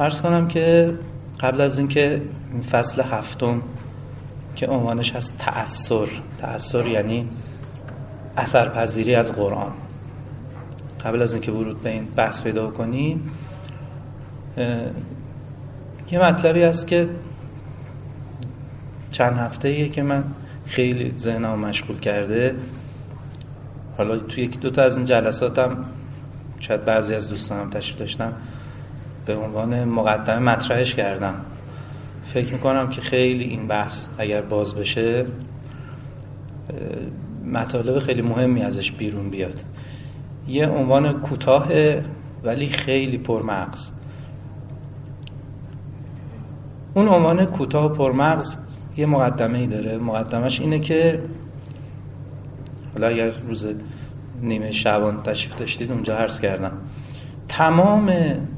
عرض کنم که قبل از اینکه این فصل هفتم که عنوانش هست تأثر یعنی اثرپذیری از قرآن، قبل از اینکه ورود به این بحث پیدا کنیم، یه مطلبی هست که چند هفته‌ایه که من خیلی ذهنم مشغول کرده. حالا توی یکی دوتا از این جلساتم شاید بعضی از دوستانم تشریف داشتم به عنوان مقدمه مطرحش کردم. فکر میکنم که خیلی این بحث اگر باز بشه مطالب خیلی مهمی ازش بیرون بیاد. یه عنوان کوتاه ولی خیلی پرمغز. اون عنوان کوتاه و پرمغز یه مقدمه‌ای داره. مقدمش اینه که حالا اگر روز نیمه شعبان تشریف داشتید اونجا عرض کردم تمام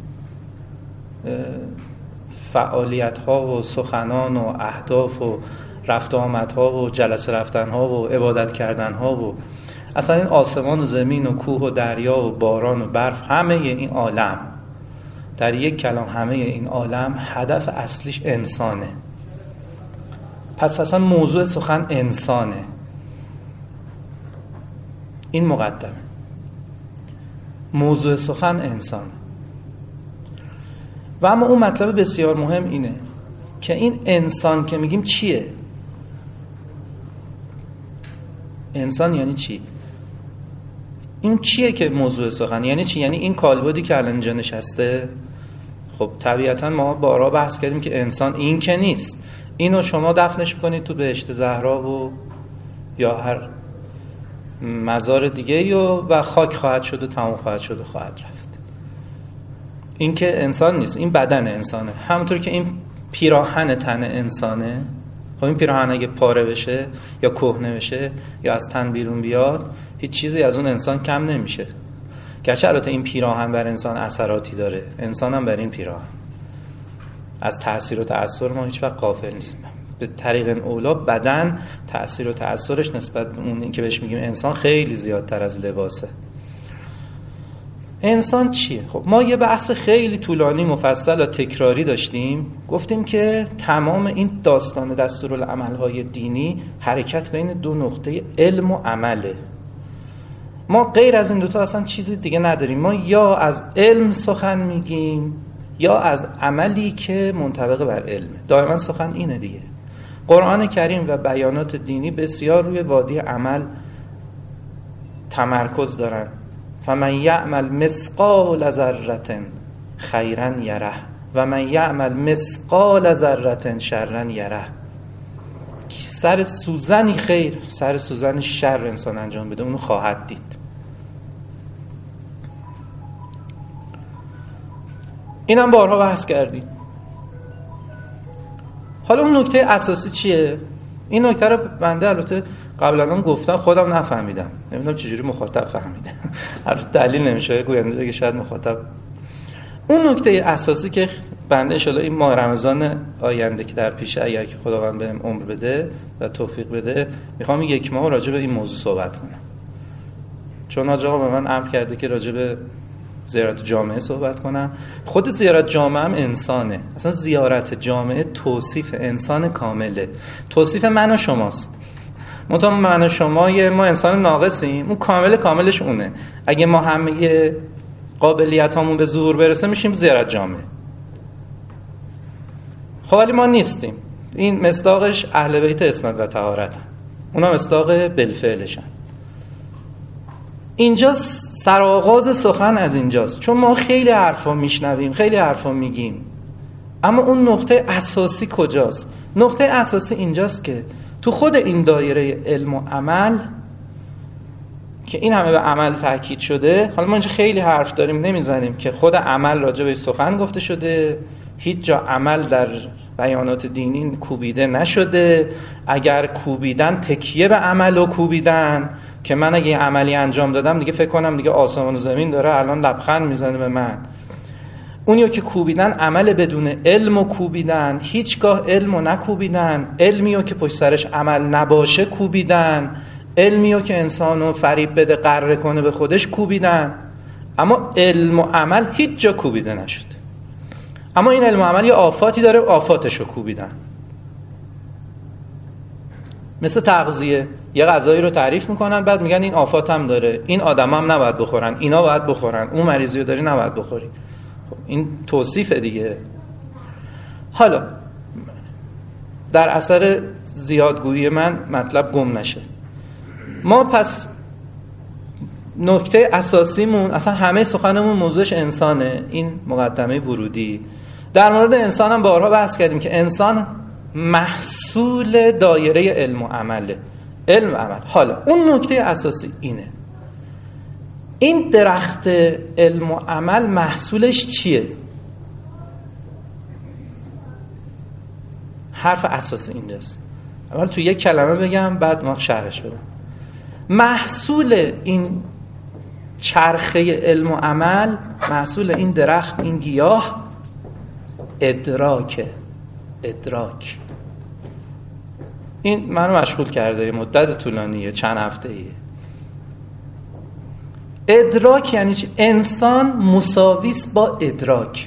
فعالیت‌ها و سخنان و اهداف و رفت و آمدها و جلسه رفتن‌ها و عبادت کردن‌ها و اصلا این آسمان و زمین و کوه و دریا و باران و برف، همه این عالم، در یک کلام همه این عالم هدف اصلیش انسانه. پس اصلا موضوع سخن انسانه. این مقدمه. موضوع سخن انسانه. و اما اون مطلب بسیار مهم اینه که این انسان که میگیم چیه؟ انسان یعنی چی؟ این چیه که موضوع سخن؟ یعنی چی؟ یعنی این کالبدی که الان اینجا نشسته. خب طبیعتا ما بارها بحث کردیم که انسان این که نیست. اینو شما دفنش کنید تو بهشت زهرا و یا هر مزار دیگه و خاک خواهد شد و تمام خواهد شد و خواهد رفت. این که انسان نیست، این بدن انسانه. همونطور که این پیراهن تن انسانه. خب این پیراهن اگه پاره بشه یا کهنه بشه یا از تن بیرون بیاد، هیچ چیزی از اون انسان کم نمیشه. گرچه البته این پیراهن بر انسان اثراتی داره، انسان هم بر این پیراهن از تأثیر و تأثیر ما هیچ وقت غافل نیستیم. به طریق اولا بدن تأثیر و تأثیرش نسبت به اون که بهش میگیم انسان خیلی زیادتر از لباسه. انسان چیه؟ خب ما یه بحث خیلی طولانی مفصل و تکراری داشتیم. گفتیم که تمام این داستان دستورالعمل‌های دینی حرکت بین دو نقطه علم و عمله. ما غیر از این دوتا اصلا چیزی دیگه نداریم. ما یا از علم سخن میگیم یا از عملی که منطبق بر علم. دائما سخن اینه دیگه. قرآن کریم و بیانات دینی بسیار روی وادی عمل تمرکز دارن. فمن یعمل مثقال ذره خیرا یره و من یعمل مثقال ذره شرا یره. سر سوزنی خیر، سر سوزنی شر انسان انجام بده اونو خواهد دید. اینم بارها بحث کردیم. حالا اون نکته اساسی چیه؟ این نکته رو بنده البته قبلا گفتم خودم نفهمیدم. نمیدونم چجوری مخاطب فهمیده. هر دلیل نمیشه گوینده بگه شاید مخاطب. اون نکته اساسی که بنده ان شاءالله این ماه رمضان آینده که در پیشه اگر که خداوند بهم عمر بده و توفیق بده میخوام یک ماه راجع به این موضوع صحبت کنم. چون حاج آقا به من امر کرده که راجع به زیارت جامعه صحبت کنم. خود زیارت جامعه هم انسانه. اصلا زیارت جامعه توصیف انسان کامله. توصیف من و شماست. من و شما ما انسان ناقصیم. اون کاملش اونه. اگه ما همه قابلیتامون به ظهور برسه میشیم زیارت جامعه. خب ولی ما نیستیم. این مصداقش اهل بیت عصمت و طهارت. اونا مصداق بالفعلشن. اینجا سرآغاز سخن از اینجاست. چون ما خیلی حرفا میشنویم، خیلی حرفا میگیم، اما اون نقطه اساسی کجاست؟ نقطه اساسی اینجاست که تو خود این دایره علم و عمل که این همه به عمل تاکید شده. حالا ما اینجا خیلی حرف داریم نمیزنیم که خود عمل راجع به سخن گفته شده. هیچ جا عمل در بیانات دینی کوبیده نشده. اگر کوبیدن تکیه به عمل و کوبیدن که من اگه عملی انجام دادم دیگه فکر کنم دیگه آسمان و زمین داره الان لبخند میزنه به من. اونیو که کوبیدن عمل بدون علم و کوبیدن. هیچگاه علم و نکوبیدن. علمیو که پشت سرش عمل نباشه کوبیدن. علمیو که انسانو فریب بده غره کنه به خودش کوبیدن. اما علم و عمل هیچ جا کوبیده نشد. اما این علم و عمل یه آفاتی داره، آفاتشو کوبیدن. مثل تغذیه، یه غذایی رو تعریف میکنن بعد میگن این آفات هم داره، این آدم هم نباید بخورن، اینا باید بخورن، اون مریضی رو داری نباید بخوری. خب این توصیف دیگه. حالا در اثر زیادگویی من مطلب گم نشه، ما پس نکته اساسیمون اصلا همه سخنمون موضوعش انسانه. این مقدمه ورودی. در مورد انسان هم بارها بحث کردیم که انسان محصول دایره علم و عمله. علم و عمل. حالا اون نکته اساسی اینه، این درخت علم و عمل محصولش چیه؟ حرف اساسی اینجاست. اول تو یک کلمه بگم بعد ما شرحش بدم. محصول این چرخه علم و عمل، محصول این درخت، این گیاه، ادراک. این منو مشغول کرده، مدت طولانیه، چند هفته‌ایه. ادراک یعنی چی؟ انسان مساویس با ادراک.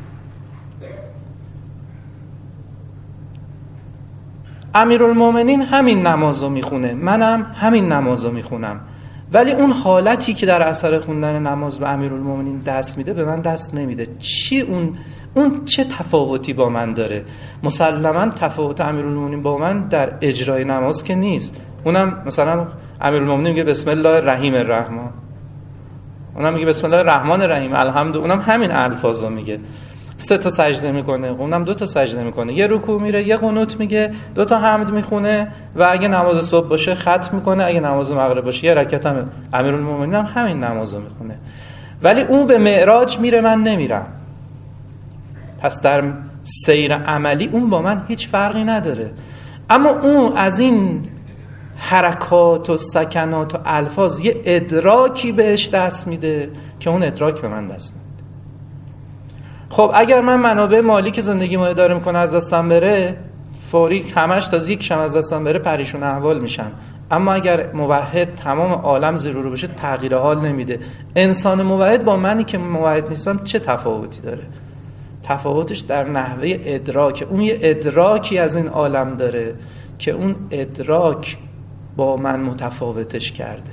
امیرالمومنین همین نمازو میخونه، منم همین نمازو میخونم، ولی اون حالتی که در اثر خوندن نماز به امیرالمومنین دست میده به من دست نمیده. چی اون چه تفاوتی با من داره؟ مسلماً تفاوت امیرالمومنین با من در اجرای نماز که نیست. اونم مثلا امیرالمومنین میگه بسم الله الرحیم الرحمن، اونم میگه بسم الله الرحمن الرحیم الحمد، اونم همین الفاظو میگه. 3 تا سجده میکنه، اونم 2 تا سجده میکنه، یه رکوع میره، یه قنوت میگه، 2 تا حمد میخونه و اگه نماز صبح باشه ختم میکنه، اگه نماز مغرب باشه یه رکعت هم. امیرالمومنین هم همین نمازو میخونه، ولی اون به معراج میره، من نمیرم. پس در سیر عملی اون با من هیچ فرقی نداره. اما اون از این حرکات و سکنات و الفاظ یه ادراکی بهش دست میده که اون ادراک به من دست میده. خب اگر من منابع مالی که زندگی ما اداره میکنه از دستم بره، فوری همش تا زیکشم از دستم بره، پریشون احوال میشم. اما اگر موحد تمام عالم زیر رو بشه، تغییر حال نمیده. انسان موحد با منی که موحد نیستم چه تفاوتی داره؟ تفاوتش در نحوه ادراک. اون یه ادراکی از این عالم داره که اون ادراک با من متفاوتش کرده.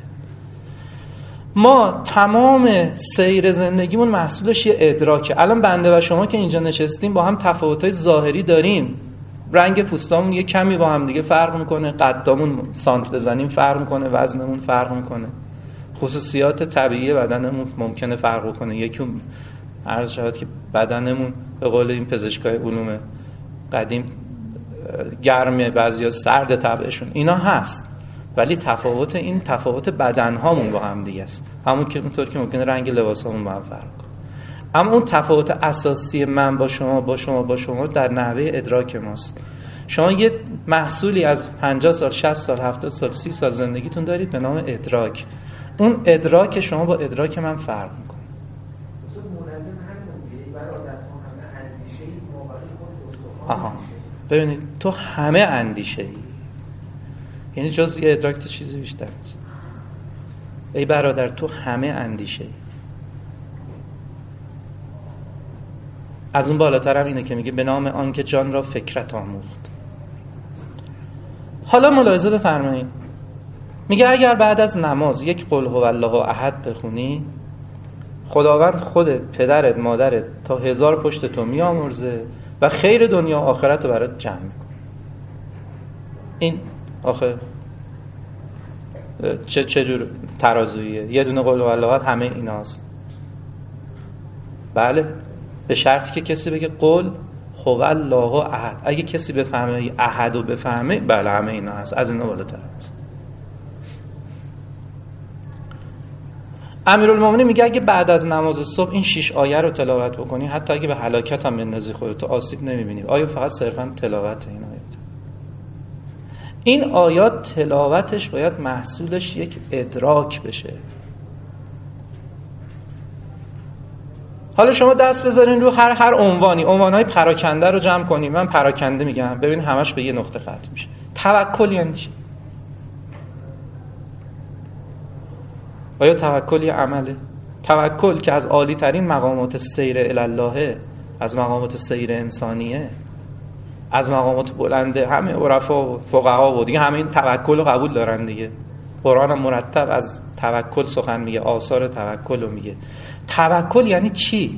ما تمام سیر زندگیمون محصولش یه ادراکه. الان بنده و شما که اینجا نشستیم با هم تفاوت‌های ظاهری داریم. رنگ پوستامون یه کمی با هم دیگه فرق میکنه، قدامون سانت بزنیم فرق میکنه، وزنمون فرق میکنه، خصوصیات طبیعی بدنمون ممکنه فرق کنه. یکی عرض شود که بدنمون به قول این پزشکای علوم قدیم گرمه، بعضیا سرد طبعشون، اینا هست. ولی تفاوت بدنهامون با هم دیگه است. همون که اونطور که ممکنه رنگ لباسامون با هم فرق کنه. اما اون تفاوت اساسی من با شما در نحوه ادراک ماست. شما یه محصولی از 50 سال، 60 سال، 70 سال، 30 سال زندگیتون دارید به نام ادراک. اون ادراک شما با ادراک من فرق میکنه. آها، ببینید تو همه اندیشه ای، یعنی جز یه ادراک تو چیزی بیشتر نیست. ای برادر تو همه اندیشه ای. از اون بالاتر هم اینه که میگه به نام آن که جان را فکرت آموخت. حالا ملاحظه بفرمایید، میگه اگر بعد از نماز یک قل هو الله احد بخونی، خداوند خودت، پدرت، مادرت تا 1000 پشت تو میامرزه و خیر دنیا و آخرت رو برات جمع میکنه. این آخه چه جور ترازویه؟ یه دونه قل هو الله احد همه ایناست. بله، به شرطی که کسی بگه قل هو الله احد. اگه کسی بفهمه احد رو بفهمه، بله همه اینا هست، از اینا بالاتر هست. امیرالمومنین میگه اگه بعد از نماز صبح این 6 آیه رو تلاوت بکنی، حتی اگه به هلاکت هم بندازی خودت، آسیب نمیبینی. آیا فقط صرفا تلاوت این آیات؟ این آیات تلاوتش باید محصولش یک ادراک بشه. حالا شما دست بذارین رو هر عنوانهای پراکنده رو جمع کنیم. من پراکنده میگم، ببین همش به یه نقطه ختم میشه. توکل یعنی چی؟ آیا توکل یه عمله؟ توکل که از عالی ترین مقامات سیر الی الله، از مقامات سیر انسانیه، از مقامات بلنده. همه عرفا و فقها و دیگه همه این توکل رو قبول دارن دیگه. قرآن هم مرتب از توکل سخن میگه، آثار توکل رو میگه. توکل یعنی چی؟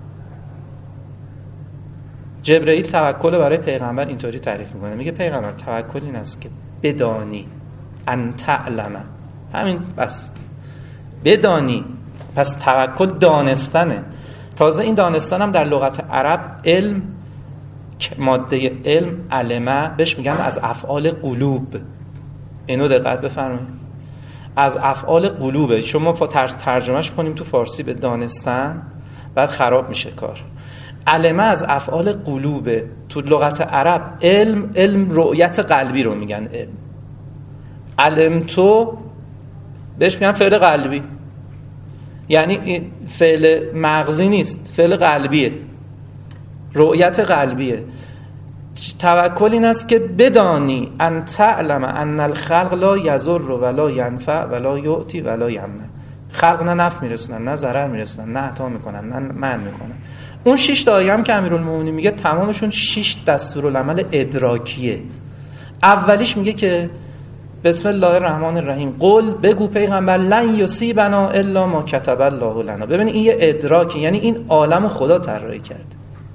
جبرئیل توکل رو برای پیغمبر اینطوری تعریف میکنه، میگه پیغمبر توکل این است که بدانی، ان تعلم، همین بس، بدانی. پس توکل دانستنه. تازه این دانستن هم در لغت عرب علم، ماده علم علمه بهش میگن از افعال قلوب. اینو دقت بفرمایید، از افعال قلوبه. چون ما ترجمهش کنیم تو فارسی به دانستن بعد خراب میشه کار. علمه از افعال قلوبه. تو لغت عرب علم رؤیت قلبی رو میگن. علم تو بهش میگن فعل قلبی، یعنی فعل مغزی نیست، فعل قلبیه، رؤیت قلبیه. توکل این است که بدانی، ان تعلم ان الخلق لا یضر ولا ینفع ولا یعطی ولا یمنع. خلق نه نفع میرسونن، نه ضرر میرسونن، نه عطا میکنن، نه منع میکنن. اون 6 تا آیه هم که امیرالمومنین میگه تمامشون 6 دستورالعمل ادراکیه. اولیش میگه که بسم الله الرحمن الرحیم، قل، بگو پیغمبر، لن یصیبنا الا ما کتب الله لنا. ببین این یه ادراکی، یعنی این عالم خدا طراحی کرده.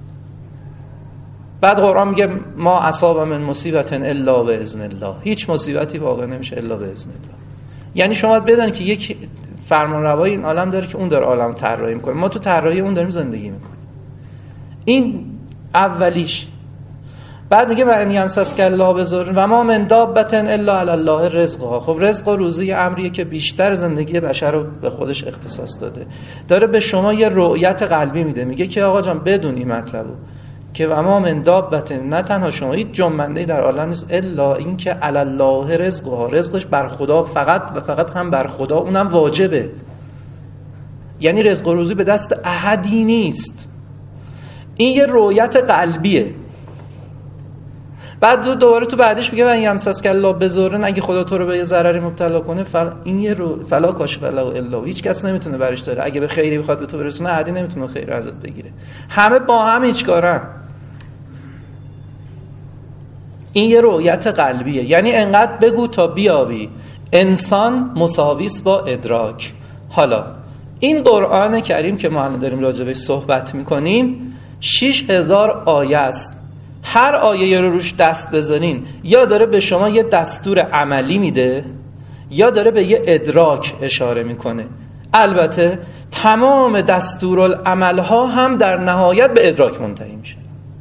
بعد قرآن میگه ما اصاب من مصیبت الا باذن الله، هیچ مصیبتی واقع نمیشه الا باذن الله. یعنی شما بدونید که یک فرمانروای این عالم داره که اون داره عالم طراحی میکنه، ما تو طراحی اون داریم زندگی میکنیم. این اولیش. بعد میگه و ان یمسسک الله بضر و ما من دابة الا علی الله رزقها. خب رزق و روزی امریه که بیشتر زندگی بشر رو به خودش اختصاص داده. داره به شما یه رؤیت قلبی میده، میگه که آقا جان بدون این مطلبو که و ما من دابة، نه تنها شما، هیچ جنبنده‌ای در عالم نیست الا این که علی الله رزقها، رزقش بر خدا فقط و فقط هم بر خدا، اونم واجبه. یعنی رزق و روزی به دست احدی نیست. این یه رؤیت قلبیه. بعد دوباره تو بعدش میگه و ان یمسسک الله بضر، اگه خدا تو رو به یه ضرری مبتلا کنه این یه فلا کاشف له الا، هیچ کس نمیتونه برش داره. اگه به خیری بخواد به تو برسونه احدی نمیتونه خیر ازت بگیره، همه با هم هیچ کارن. این یه رؤیت قلبیه، یعنی انقدر بگو تا بیابی. انسان مساویس با ادراک. حالا این قرآن کریم که ما الان داریم راجع بهش صحبت میکنیم 6000 آیه است. هر آیه رو روش دست بزنین یا داره به شما یه دستور عملی میده یا داره به یه ادراک اشاره میکنه. البته تمام دستورالعملها هم در نهایت به ادراک منتهی میشه.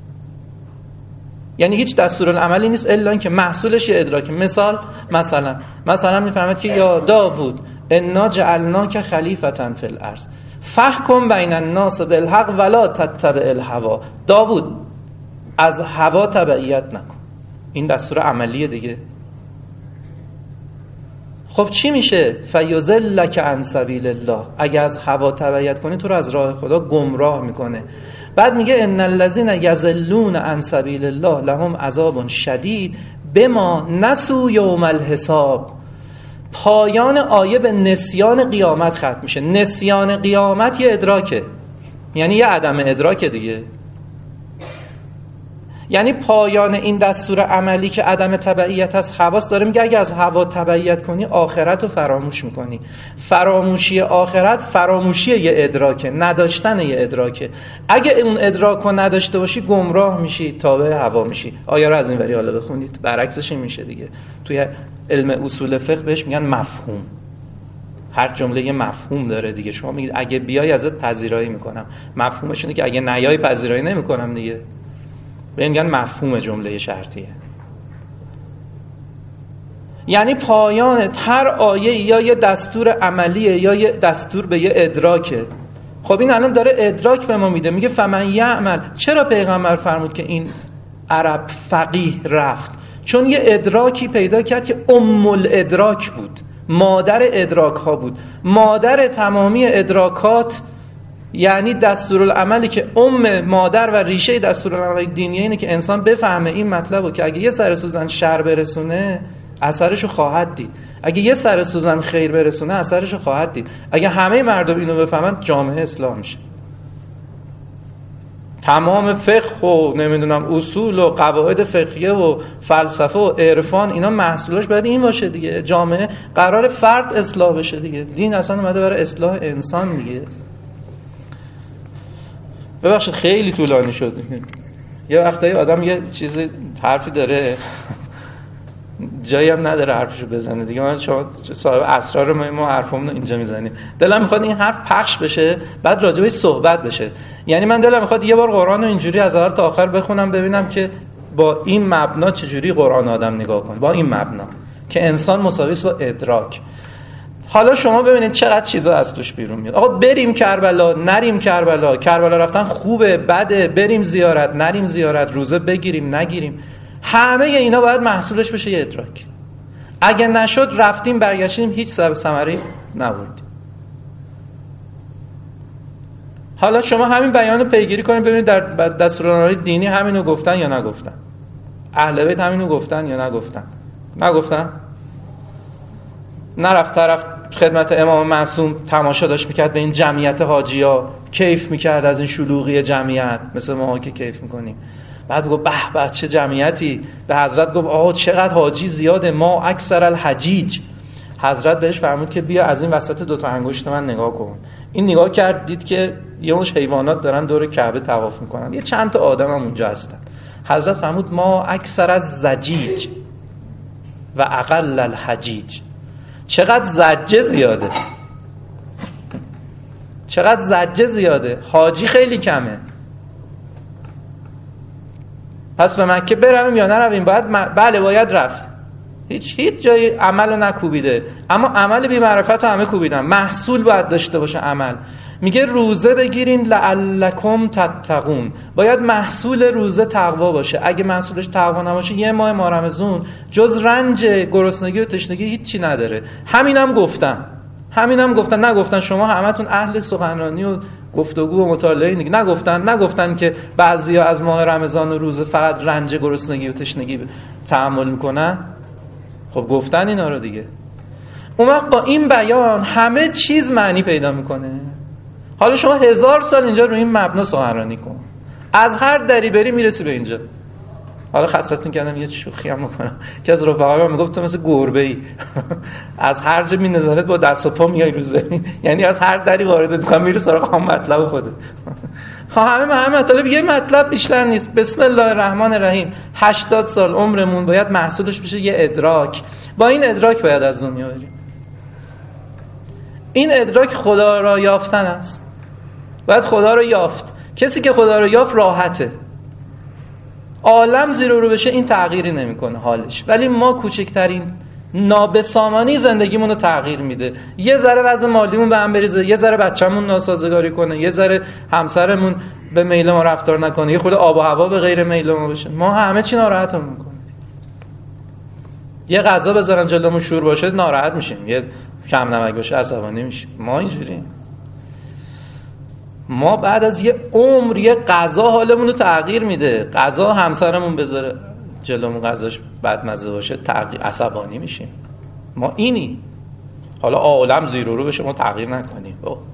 یعنی هیچ دستورالعملی نیست الا اینکه محصولش یه ادراک. مثلا میفهمید که یا داوود انا جعلناک خلیفة فی الارض فاحکم بین الناس بالحق ولا تتبع الهوا. داوود از هوا تبعیت نکن. این دستور عملیه دیگه. خب چی میشه؟ فیضلک عن سبیل الله. اگه از هوا تبعیت کنی تو رو از راه خدا گمراه میکنه. بعد میگه ان الذين یضلون عن سبیل الله لهم عذاب شدید بما نسوا یوم الحساب. پایان آیه به نسیان قیامت ختم میشه. نسیان قیامت یه ادراکه، یعنی یه عدم ادراکه دیگه. یعنی پایان این دستور عملی که عدم تبعیت از حواس داره، میگه اگه از هوا تبعیت کنی آخرت رو فراموش میکنی. فراموشی آخرت فراموشی یه ادراکه، نداشتن یه ادراکه. اگه اون ادراک رو نداشته باشی گمراه میشی، تابع هوا میشی. آیه رو از این وری حالا بخونید برعکسش میشه دیگه. توی علم اصول فقه بهش میگن مفهوم. هر جمله یه مفهوم داره دیگه. شما میگید اگه بیای ازت پذیرایی میکنم، مفهومش اینه که اگه نیای پذیرایی نمیکنم دیگه. میگن مفهوم جمله شرطیه. یعنی پایان هر آیه یا یه دستور عملیه یا یه دستور به یه ادراکه. خب این الان داره ادراک به ما میده. میگه فمن یعمل. چرا پیغمبر فرمود که این عرب فقیه رفت؟ چون یه ادراکی پیدا کرد که ام الادراک بود، مادر ادراک ها بود، مادر تمامی ادراکات. یعنی دستورالعملی که مادر و ریشه دستورالعمل دینی اینه که انسان بفهمه این مطلبو که اگه یه سر سوزن شر برسونه اثرشو خواهد دید، اگه یه سر سوزن خیر برسونه اثرشو خواهد دید. اگه همه مردم اینو بفهمن جامعه اصلاح میشه. تمام فقه و نمیدونم اصول و قواعد فقهیه و فلسفه و عرفان اینا محصولش باید این باشه دیگه. جامعه قرار فرد اصلاح بشه دیگه. دین اصلا اومده برای اصلاح انسان دیگه. ببخشید خیلی طولانی شد. یه وقتایی آدم یه چیزی حرفی داره جایی هم نداره حرفشو بزنه دیگه. من شما صاحب اسرار ما حرفمون اینجا میزنیم. دلم میخواد این حرف پخش بشه بعد راجبش صحبت بشه. یعنی من دلم میخواد یه بار قرآن رو اینجوری از اول تا آخر بخونم ببینم که با این مبنا چجوری قرآن آدم نگاه کنه. با این مبنا که انسان مساوی است با ادراک. حالا شما ببینید چقدر چیزا از توش بیرون میاد. آقا بریم کربلا، نریم کربلا، کربلا رفتن خوبه، بده، بریم زیارت، نریم زیارت، روزه بگیریم، نگیریم، همه اینا باید محصولش بشه یه ادراک. اگه نشد رفتیم برگشتیم هیچ ثمری نبردیم. حالا شما همین بیان رو پیگیری کنید ببینید در دستورالعمل دینی همینو گفتن یا نگفتن. اهل بیت همینو گفتن یا نگفتن. نگفتن؟ نرفت طرف خدمت امام معصوم تماشا داشت میکرد به این جمعیت حاجیا، کیف میکرد از این شلوغی جمعیت مثل ما که کیف میکنیم. بعد گفت به به چه جمعیتی. به حضرت گفت آه چقدر حاجی زیاده، ما اکثر الحجیج. حضرت بهش فرمود که بیا از این وسط دوتا انگشت من نگاه کن. این نگاه کرد دید که یه مش حیوانات دارن دور کعبه طواف میکنن، یه چند تا آدم هم اونجا هستن. حضرت فرمود ما اکثر از زجیج و اقل الحجیج. چقدر زجه زیاده، چقدر زجه زیاده، حاجی خیلی کمه. پس به مکه برویم یا نرویم؟ بله باید رفت. هیچ جای عمل رو نکوبیده، اما عمل بی معرفت رو همه کوبیدن. محصول باید داشته باشه عمل. میگه روزه بگیرین لعلکم تتقون. باید محصول روزه تقوا باشه. اگه محصولش تقوا نباشه یه ماه رمضان جز رنج گرسنگی و تشنگی هیچی نداره. همینم گفتن نگفتن شما همتون اهل سخنرانی و گفتگو و مطالعه دیگه. نگفتن که بعضیا از ماه رمضان و روزه فقط رنج گرسنگی و تشنگی تحمل میکنن. خب گفتن اینا رو دیگه. اون وقت با این بیان همه چیز معنی پیدا میکنه. حالا شما 1000 سال اینجا رو این مبنا سخنرانی کن، از هر دری بری میرسی به اینجا. حالا خاصتون کردم یه شوخی هم میکنم که از رفقا میگفت تو مثل گربه‌ای از هر جا می‌نزنت با دست و پا میای رو زمین، یعنی از هر دری واردت می‌کنم میری سراغ هم مطلب خودت. همه مطلب یه مطلب بیشتر نیست. بسم الله الرحمن الرحیم. 80 سال عمرمون باید محصولش بشه یه ادراک. با این ادراک باید از دنیا بریم. این ادراک خدا را یافتن است. باید خدا رو یافت. کسی که خدا رو یافت راحته. عالم زیر و رو بشه این تغییری نمیکنه حالش، ولی ما کوچکترین نابسامانی زندگیمون رو تغییر میده. یه ذره وضع مالیمون به هم بریزه، یه ذره بچه‌مون ناسازگاری کنه، یه ذره همسرمون به میل ما رفتار نکنه، یه خود آب و هوا به غیر میل ما بشه، ما همه چی ناراحتمون میکنه. یه غذا بذارن جلومون شور باشه ناراحت میشیم، یه کم نمک باشه عصبانی میشیم. ما اینجوریم. ما بعد از یه عمر یه غذا حالمون رو تغییر میده. غذا همسرمون بذاره جلومون غذاش بدمزه باشه عصبانی میشیم. ما اینی. حالا عالم زیر و رو بشه ما تغییر نکنیم.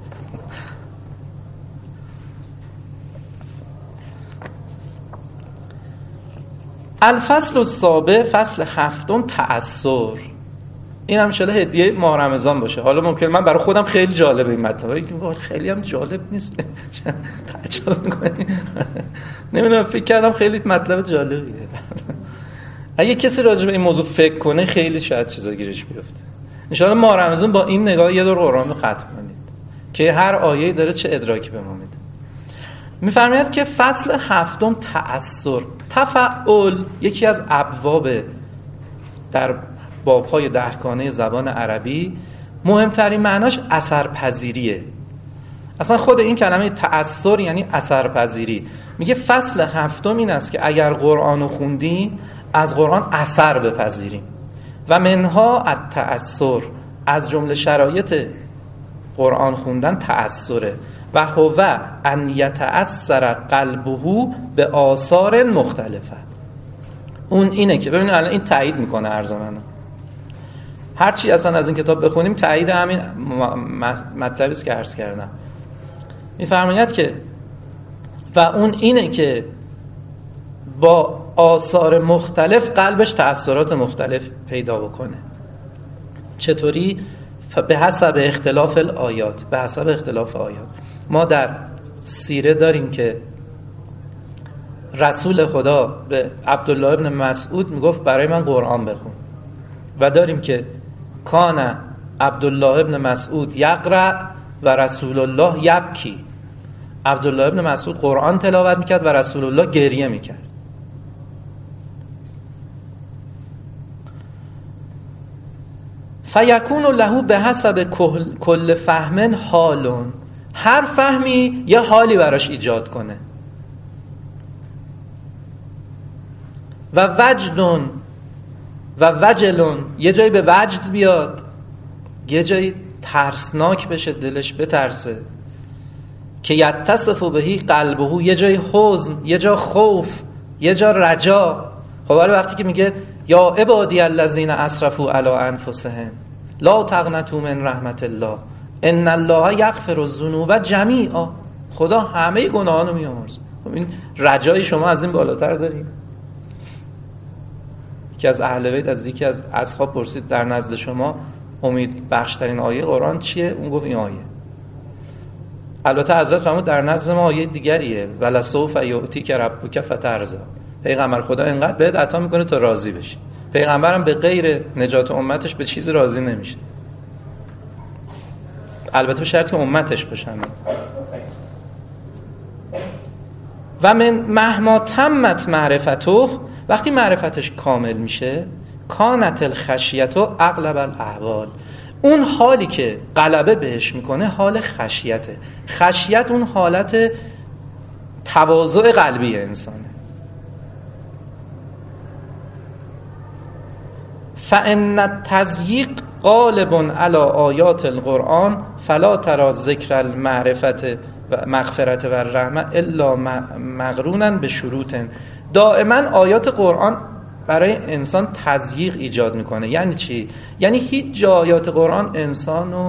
الفصل السابع، فصل هفتم، تأثر. این هم انشالله هدیه ماه رمضان باشه. حالا ممکن من برای خودم خیلی جالبه این مطلب، خیلی هم جالب نیست. تعجب می‌کنی؟ نمیدونم، فکر کردم خیلی مطلب جالبیه. اگه کسی راجع به این موضوع فکر کنه خیلی شاید چیزا گیرش بیفته. انشالله ماه رمضان با این نگاه یه دور قرآن رو ختم کنید که هر آیه‌ای داره چه ادراکی به ما میده. می‌فرماید که فصل هفتم تأثر. تفعل یکی از ابواب در باب‌های دهگانه زبان عربی، مهمترین معناش اثرپذیریه. اصلا خود این کلمه تأثر یعنی اثرپذیری. میگه فصل هفتم این است که اگر قرآن رو خوندیم از قرآن اثر بپذیریم. و منها التأثر، از جمله شرایط قرآن خوندن تأثره. و هو ان یتأثر قلبه به آثار مختلفه. اون اینه که ببینید الان این تایید میکنه عرض منو. هرچی اصلا از این کتاب بخونیم تایید همین مطلبی است که عرض کردم. میفرماید که و اون اینه که با آثار مختلف قلبش تأثیرات مختلف پیدا بکنه. چطوری؟ به حسب اختلاف الآیات، به حسب اختلاف آیات. ما در سیره داریم که رسول خدا به عبدالله ابن مسعود میگفت برای من قرآن بخون، و داریم که کان عبدالله ابن مسعود یقرأ و رسول الله یبکی. عبدالله ابن مسعود قرآن تلاوت میکرد و رسول الله گریه میکرد. فیکون له به حسب کل فهم حالون، هر فهمی یه حالی براش ایجاد کنه. و وجدون و وجلون، یه جایی به وجد بیاد، یه جایی ترسناک بشه، دلش بترسه. که یتصف بهی قلبه، یه جای حزن، یه جا خوف، یه جا رجا. خب وقتی که میگه یا عبادی الذین اسرفوا علی انفسهم لا تقنطوا من رحمت الله ان الله یغفر الذنوب جمیعا، خدا همه گناهان رو می‌آمرزه. خب این رجای شما از این بالاتر دارید؟ یکی از اهل بیت از یکی از اصحاب پرسید در نزد شما امید بخشترین آیه قرآن چیه؟ اون گفت این آیه. البته حضرت فرمود در نزد ما آیه دیگریه، ولسوف یؤتیک ربک فترضی. پیغمبر خدا اینقدر بهت عطا میکنه تا راضی بشی. پیغمبرم به غیر نجات امتش به چیزی راضی نمیشه، البته به شرطی امتش باشن. و من مهما تمت معرفته، وقتی معرفتش کامل میشه، کانت الخشیت اغلب الاحوال، اون حالی که غلبه بهش میکنه حال خشیته. خشیت اون حالت تواضع قلبی انسانه. فان التضییق غالب علی آیات القرآن فلا ترى ذکر المعرفت و مغفرت و الرحمه الا مقرونا به شروط. دائما آیات قرآن برای انسان تضییق ایجاد میکنه. یعنی چی؟ یعنی هیچ جا آیات قرآن انسانو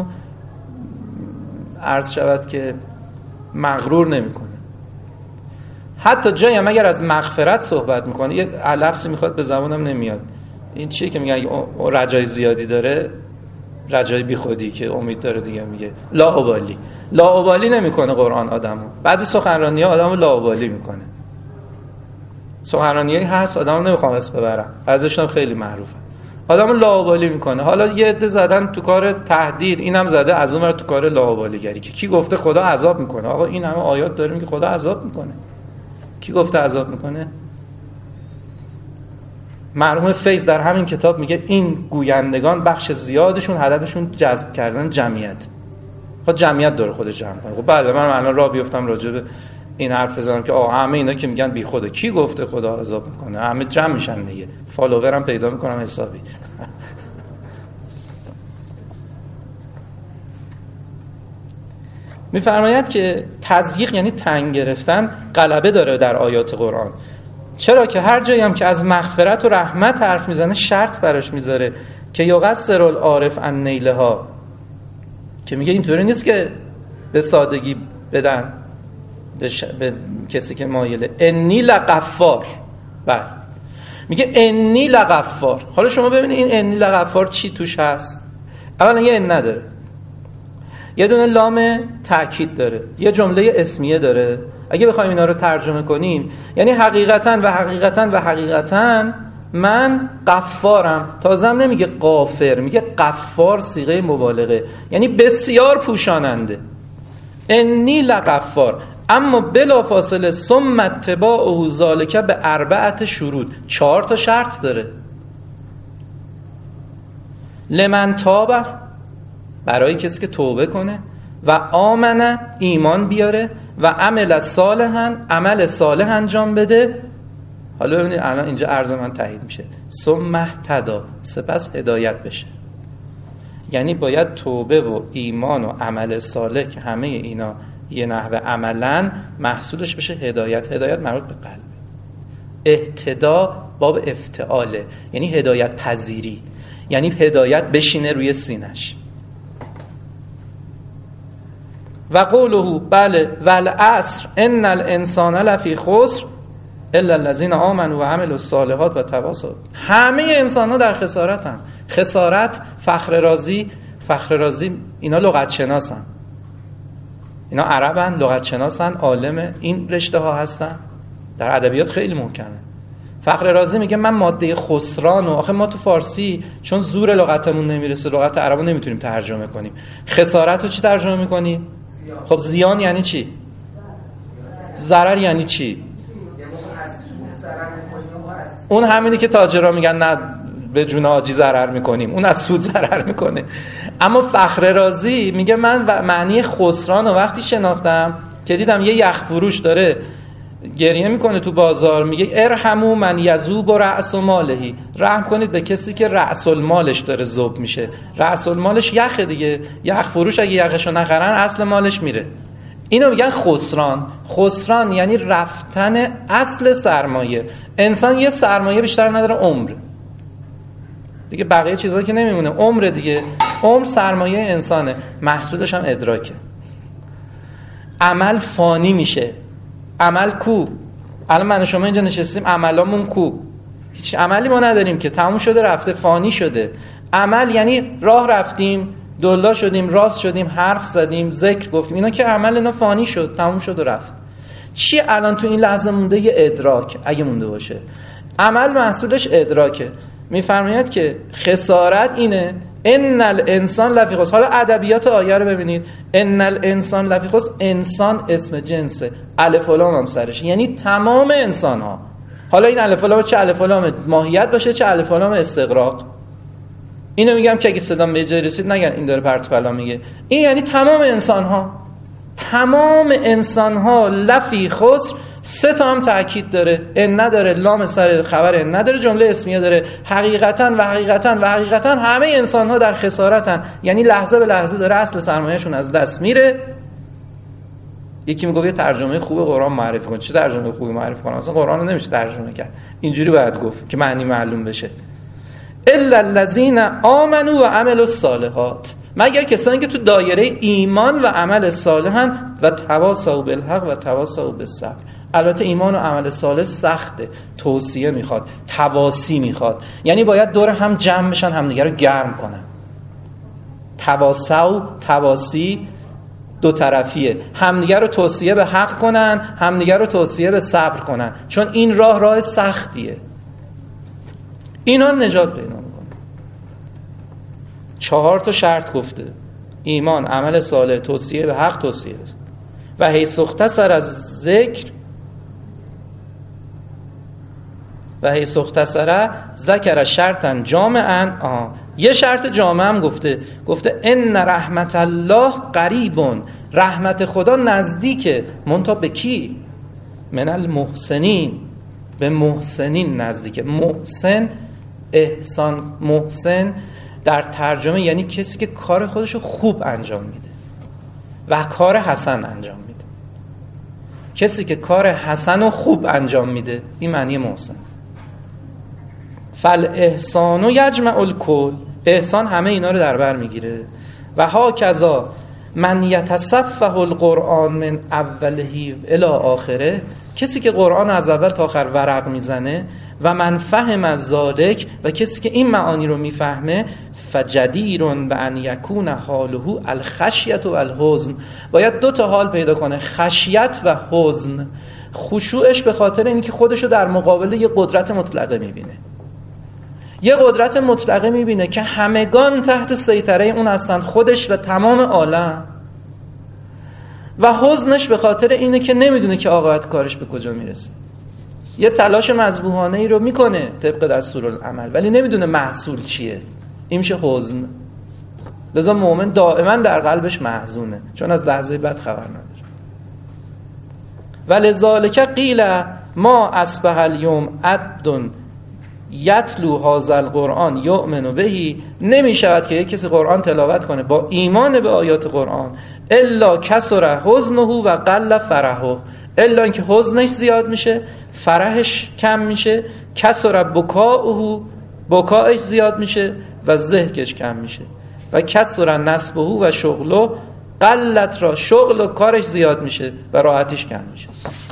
عرض شود که مغرور نمیکنه. حتی جایی هم اگر از مغفرت صحبت میکنه، یه لفظی میخواد به زبانم نمیاد، این چیه که میگه رجای زیادی داره، رجای بی خودی که امید داره دیگه، میگه لاابالی. لاابالی نمیکنه قرآن آدمو. بعضی سخنرانی‌ها آدمو لاابالی میکنه. سخنرانیایی هست آدمو نمیخوام اسم ببرم، ازشون خیلی معروفه، آدمو لاابالی میکنه. حالا یه عده زدن تو کار تهدید، اینم زده از اون ور تو کار لاابالیگری که کی گفته خدا عذاب میکنه؟ آقا این همه آیات داریم که خدا عذاب میکنه. کی گفته عذاب میکنه؟ مرحوم فیض در همین کتاب میگه این گویندگان بخش زیادشون هدفشون جذب کردن جمعیت. خب جمعیت داره خودش جمع کنه. خب بعد من الان راه بیفتم راجع به این حرف بزنم که همه اینا که میگن بی خوده، کی گفته خدا عذاب میکنه؟ همه جمع میشن دیگه، فالوورم پیدا میکنم حسابی. میفرماید که تضییق یعنی تنگ گرفتن غلبه داره در آیات قرآن. چرا که هر جایی هم که از مغفرت و رحمت حرف میزنه شرط براش میذاره که یقصر العارف عن نیلها، که میگه اینطوری نیست که به سادگی بدن به کسی که مایله. انی لغفار، بله میگه انی لغفار. حالا شما ببینید این انی لغفار چی توش هست. اولا یه ان نداره، یه دونه لام تأکید داره، یه جمله اسمیه داره. اگه بخوایم اینا رو ترجمه کنیم یعنی حقیقتاً و حقیقتاً و حقیقتاً من غفارم. تازه هم نمیگه غافر، میگه غفار، صیغه مبالغه، یعنی بسیار پوشاننده. انی لغفار. اما بلا فاصله ثم اتباعه ذالک به 4 شروط، 4 تا شرط داره. لمن تاب، برای کسی که توبه کنه، و آمنه، ایمان بیاره، و عمل صالحا، عمل صالح انجام بده. حالا ببینید الان اینجا عرض من تایید میشه، ثم اهتدی، سپس هدایت بشه. یعنی باید توبه و ایمان و عمل صالح که همه اینا یه نحوه عملاً محصولش بشه هدایت. هدایت مربوط به قلب. اهتدا باب افتعاله، یعنی هدایت پذیری، یعنی هدایت بشینه روی سینش. و قوله بله والعصر ان الانسان لفی خسر الا الذين آمنوا و عملوا الصالحات و تواصوا. همه انسان ها در خسارتن. خسارت، فخر رازی اینا لغت شناسن، اینا عربن، لغت شناسن، عالم این رشته ها هستن، در ادبیات خیلی محکمه. فخر رازی میگه من ماده خسران، و آخه ما تو فارسی چون زور لغتمون نمیرسه، لغت عربو نمیتونیم ترجمه کنیم. خسارت رو چی ترجمه میکنیم؟ خب زیان یعنی چی؟ ضرر یعنی چی؟ اون همینی که تاجرها میگن نه به جون حاجی ضرر میکنیم، اون از سود ضرر میکنه. اما فخر رازی میگه من معنی خسران رو وقتی شناختم که دیدم یه یخ فروش داره گریه میکنه تو بازار، میگه ارحموا من یذوب رأس مالهی، رحم کنید به کسی که رأس المالش داره ذوب میشه. رأس المالش یخه دیگه، یخ فروش اگه یخشو نخرن اصل مالش میره. اینو میگن خسران. خسران یعنی رفتن اصل سرمایه. انسان یه سرمایه بیشتر نداره، عمر دیگه، بقیه چیزایی که نمیمونه، عمر دیگه. عمر سرمایه انسانه، محصولش هم ادراکه. عمل فانی میشه. عمل کو؟ الان من و شما اینجا نشستیم، عملامون کو؟ هیچ عملی ما نداریم که، تموم شده رفته، فانی شده. عمل یعنی راه رفتیم، دلا شدیم، راست شدیم، حرف زدیم، ذکر گفتیم، اینا که عمل، اینا فانی شد، تموم شد و رفت. چی الان تو این لحظه مونده؟ یه ادراک، اگه مونده باشه. عمل محصولش ادراکه. میفرماید که خسارت اینه ان الانسان لفی خسر. حالا ادبیات آیه رو ببینید، ان الانسان لفی خسر، انسان اسم جنسه، الف و لام هم سرش، یعنی تمام انسان ها. حالا این الف و لام چه الف و لام ماهیت باشه، چه الف و لام استغراق. اینو میگم که اگه صدام به جای رسید نگن این داره پرت و پلا میگه. این یعنی تمام انسان ها، تمام انسان ها لفی خسر. سه تا هم تأکید داره، ان نداره، لام سر خبر ان نداره، جمله اسمیه داره. حقیقتاً و حقیقتاً و حقیقتاً همه انسان ها در خسارتن، یعنی لحظه به لحظه داره اصل سرمایه‌شون از دست میره. یکی میگه یه ترجمه خوب قرآن معرفی کن. چه ترجمه خوبی معرفی کنم؟ اصلا قرآن رو نمیشه ترجمه کرد، اینجوری باید گفت که معنی معلوم بشه. الا الذين آمنوا و عملوا الصالحات، مگر کسانی که تو دایره ایمان و عمل صالحن و تواصوا بالحق و تواصوا بالصبر. البته ایمان و عمل صالح سخته، توصیه میخواد، تواصی میخواد، یعنی باید دور هم جمع بشن، همدیگه رو گرم کنن. تواصی دو طرفیه، همدیگه رو توصیه به حق کنن، همدیگه رو توصیه به صبر کنن، چون این راه سختیه. اینا نجات پیدا میکنه. 4 تا شرط گفته: ایمان، عمل صالح، توصیه به حق، توصیه و حیث اختصر از ذکر و حیث اختصر ذکر شرطا جامعا. یه شرط جامع هم گفته ان رحمت الله قریبون، رحمت خدا نزدیکه، منتها به کی؟ من المحسنین، به محسنین نزدیکه. محسن، احسان، محسن در ترجمه یعنی کسی که کار خودشو خوب انجام میده و کار حسن انجام میده. کسی که کار حسن و خوب انجام میده، این معنی محسن. فالاحسان یجمع الکل، احسان همه اینا رو در بر میگیره. و هاکذا من یتصفح القرآن من اوله الی آخره، کسی که قرآن از اول تا آخر ورق میزنه، و من فهم از ذالک، و کسی که این معانی رو میفهمه، فجدیر بان یکون حاله الخشیة و الحزن، باید 2 تا حال پیدا کنه، خشیت و حزن. خشوعش به خاطر اینکه خودشو در مقابل یه قدرت مطلقه میبینه، یه قدرت مطلقه میبینه که همگان تحت سیطره اون هستند، خودش و تمام عالم. و حزنش به خاطر اینه که نمیدونه که عاقبت کارش به کجا میرسه. یه تلاش مذبوحانه ای رو میکنه طبق دستورالعمل، ولی نمیدونه محصول چیه. این میشه حزن. لذا مؤمن دائما در قلبش محزونه، چون از لحظه بعد خبر نداره. ولذالک قیل ما اصبح اليوم عبد یتلو هذا القرآن یؤمن بهی، نمی شود که یک کسی قرآن تلاوت کنه با ایمان به آیات قرآن، الا کسر حزنه و قل فرحه، الا اینکه حزنش زیاد میشه، فرحش کم میشه، کسر بکاؤه، بکاش زیاد میشه و ضحکش کم میشه، و کسر نسبه و شغله قلت را شغل و کارش زیاد میشه و راحتیش کم میشه.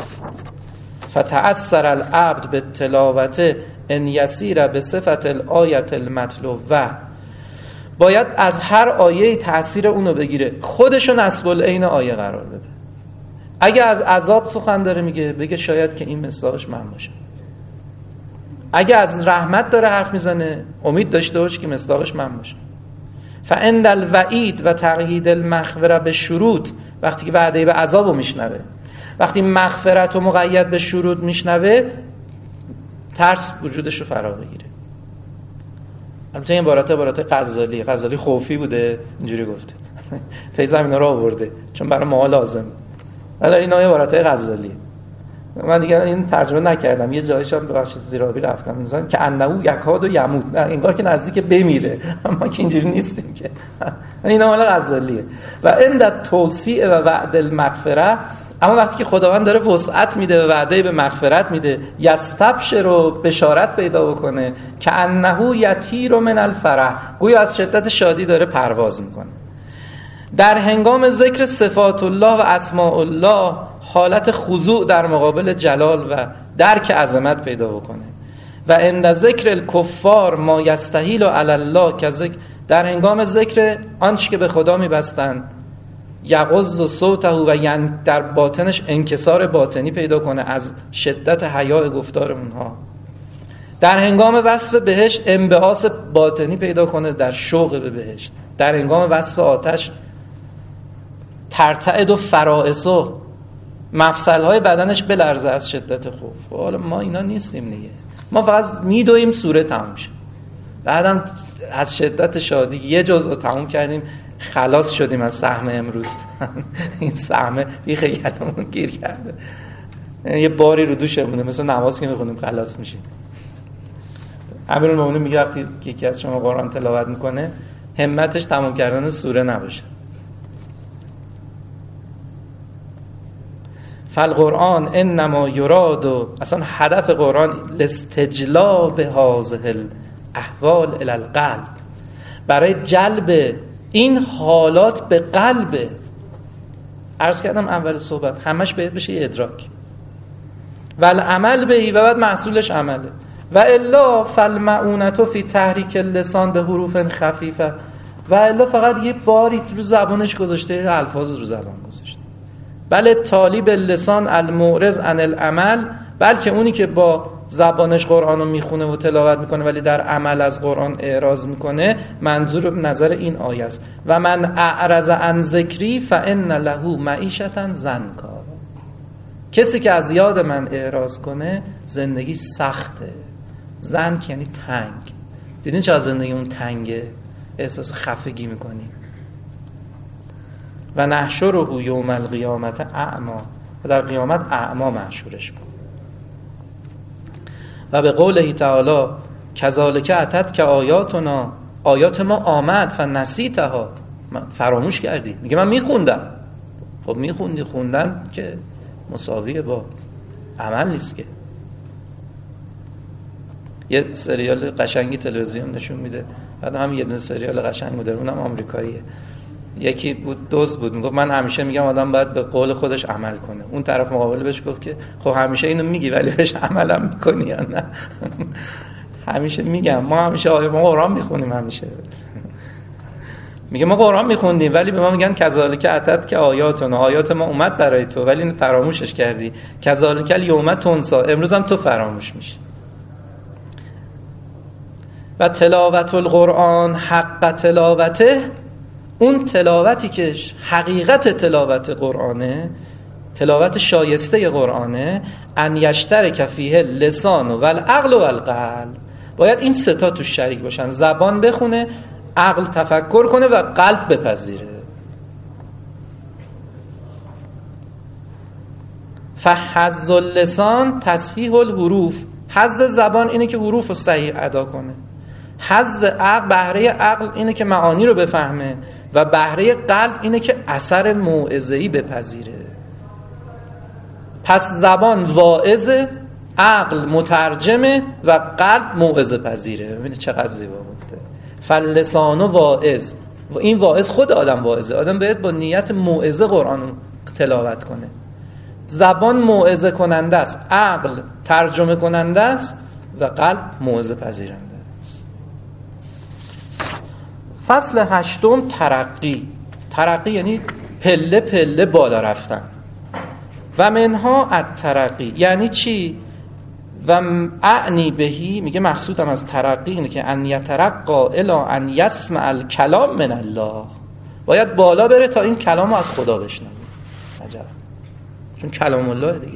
فتأثر العبد بالتلاوة ان یسیر به صفت الآیت المطلوبه. باید از هر آیه تأثیر اونو بگیره، خودشو نصب العین آیه قرار بده. اگه از عذاب سخن داره میگه، بگه شاید که این مصداقش من باشه. اگه از رحمت داره حرف میزنه، امید داشته باش که مصداقش من باشه. فعند الوعید و تقیید المغفره به شروط، وقتی که وعده به عذابو میشنوه، وقتی مغفرت و مقید به شروط میشنوه، ترس وجودش رو فرا بگیره. البته این عبارت غزالی خوفی بوده، اینجوری گفته. فیض اینا رو آورده چون برای ما لازم. ولی اینا عبارت غزالیه. من دیگه این ترجمه نکردم، یه جایش هم ببخشید زیرابی رفتم، انسان که انه یکاد و یموت، انگار که نزدیک بمیره، اما که اینجوری نیستیم که. اینا مال غزالیه. و عند توسیع و وعد المغفره، اما وقتی که خداوند داره وسعت میده و وعده به مغفرت میده، یستبشر رو بشارت پیدا بکنه که انه یطیر من الفرح، گویا از شدت شادی داره پرواز میکنه. در هنگام ذکر صفات الله و اسماء الله حالت خضوع در مقابل جلال و درک عظمت پیدا بکنه. و عند ذکر الکفار ما یستحیل علی الله، که در هنگام ذکر آنچه که به خدا میبستن، یغض صوته و در باطنش انکسار باطنی پیدا کنه از شدت حیاء گفتار اونها. در هنگام وصف بهشت انبعاث باطنی پیدا کنه در شوق به بهشت. در هنگام وصف آتش ترتعد و فرائسو، مفصلهای بدنش بلرزه از شدت خوف. حالا ما اینا نیستیم دیگه، ما فقط میدویم سوره تموم شه، بعدم از شدت شادی یه جزء تموم کردیم، خلاص شدیم از سهم امروز. این سهم بیخ گلمون گیر کرده، یه باری رو دوشمونه، مثل نماز که میخونیم خلاص میشیم. امیرالمومنین میگه وقتی یکی از شما قرآن تلاوت میکنه، همتش تمام کردن سوره نباشه. فالقرآن انما یراد، اصلا هدف قرآن لاستجلاب هذه الاحوال الی القلب، برای جلب این حالات به قلب. عرض کردم اول صحبت همش باید بشه یه ادراک و العمل بهی، و بعد محصولش عمله. و الا فالمعونة فی تحریک اللسان به حروف خفیفه، و الا فقط یه باری رو زبانش گذاشته، الفاظ رو زبان گذاشته. بله طالب اللسان المعرض عن العمل، بلکه اونی که با زبانش قرآن رو میخونه و تلاوت میکنه ولی در عمل از قرآن اعراض میکنه، منظور نظر این آیه است. و من اعرض عن ذکری فان له معیشة ضنکا، کسی که از یاد من اعراض کنه زندگی سخته. ضنک یعنی تنگ. دیدین چه از زندگی اون تنگه، احساس خفگی میکنی. و نحشره یوم القیامت اعما، و در قیامت اعما محشورش کن. و به قوله تعالی کذالک اتت که آیاتنا، آیات ما آمد فنسیتها، فراموش کردی. میگه من میخوندم. خب میخوندی، خوندن که مساویه با عمل نیست که. یه سریال قشنگی تلویزیون نشون میده، بعد هم یه دونه سریال قشنگ بوده، اونم آمریکاییه. یکی بود دزد بود، میگفت من همیشه میگم آدم باید به قول خودش عمل کنه. اون طرف مقابل بهش گفت که خب همیشه اینو میگی ولی بهش عملم میکنی یا نه؟ همیشه میگم، ما همیشه ما قرآن میخونیم همیشه. میگه ما قرآن میخوندیم ولی به ما میگن کذالک اتت که آیاتنا، آیات ما اومد برای تو ولی فراموشش کردی. کذالک الیوم تنسی، امروز هم تو فراموش میشی. و تلاوت القرآن حق تلاوته، اون تلاوتی که حقیقت تلاوت قرآنه، تلاوت شایسته قرآنه، ان یشترک فیه لسان و العقل و القلب، باید این سه تا توش شریک باشن، زبان بخونه، عقل تفکر کنه و قلب بپذیره. فحظ اللسان تصحیح الحروف، حظ زبان اینه که حروف رو صحیح ادا کنه، حظ عقل، بهره عقل اینه که معانی رو بفهمه، و بهره قلب اینه که اثر موعظه‌ای بپذیره. پس زبان واعظه، عقل مترجمه و قلب موعظه پذیره. ببینید چقدر زیبا بوده. فاللسان واعظ، و این واعظ خود آدم واعظه. آدم باید با نیت موعظه قرآن تلاوت کنه. زبان موعظه کننده است، عقل ترجمه کننده است و قلب موعظه پذیرنده است. فصل 8 ترقی. ترقی یعنی پله پله بالا رفتن. و منها الترقی یعنی چی؟ و اعنی بهی، میگه مقصودم از ترقی اینه که ان یترقا الی ان یسمع الکلام من الله، باید بالا بره تا این کلامو از خدا بشنوه. عجب، چون کلام الله دیگه.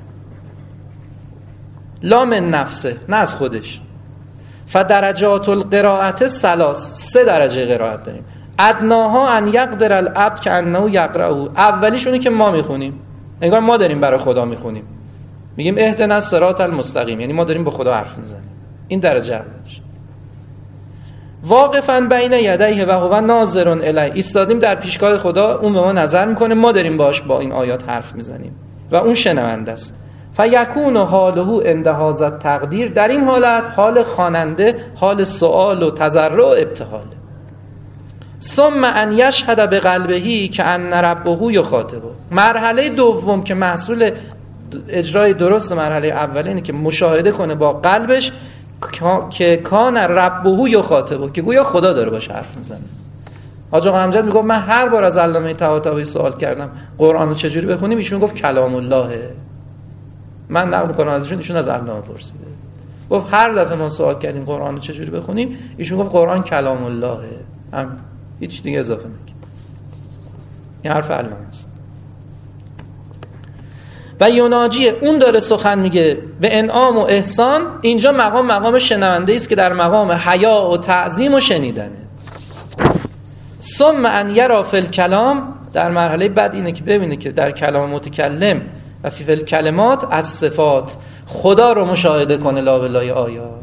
لا من نفسه، نه از خودش. فدرجات القراءت 3 درجه قرائت داریم. ادناها ان یقدر العبد که انه یقرأه، اولیشونه که ما میخونیم، انگار ما داریم برای خدا میخونیم، میگیم اهدنا الصراط المستقیم، یعنی ما داریم با خدا حرف میزنیم. این درجه اولش. واقفا بین یدیه و هو ناظر الیه، ایستادیم در پیشگاه خدا، اون به ما نظر میکنه، ما داریم باش با این آیات حرف میزنیم و اون شنونده است. فیکون حاله عند هذا التقدیر، در این حالت حال خواننده حال سؤال و تضرع و ابتهال. ثم ان یشهد بقلبه که ان ربه یخاطبه. مرحله دوم که محصول اجرای درست مرحله اول اینه که مشاهده کنه با قلبش که کان ربه یخاطبه، که گویا خدا داره باشه حرف میزنه. حاج آقا امجد میگفت من هر بار از علامه طباطبایی سوال کردم قرآن رو چجوری بخونیم، ایشون گفت کلام اللهه. من نقل میکنم ازشون، ایشون از علامه پرسیده، گفت هر دفعه ما سوال کردیم قرآن رو چجوری بخونیم، ایشون گفت قرآن کلام اللهه. هم هیچ دیگه اضافه نکرد. این حرف علامه است. و یناجی، اون داره سخن میگه به انعام و احسان. اینجا مقام شنونده است که در مقام حیا و تعظیم و شنیدنه. ثم ان یرا فی الکلام، در مرحله بعد اینه که ببینه که در کلام متکلم و فی الکلمات از صفات خدا رو مشاهده کنه، لا بالله آیات.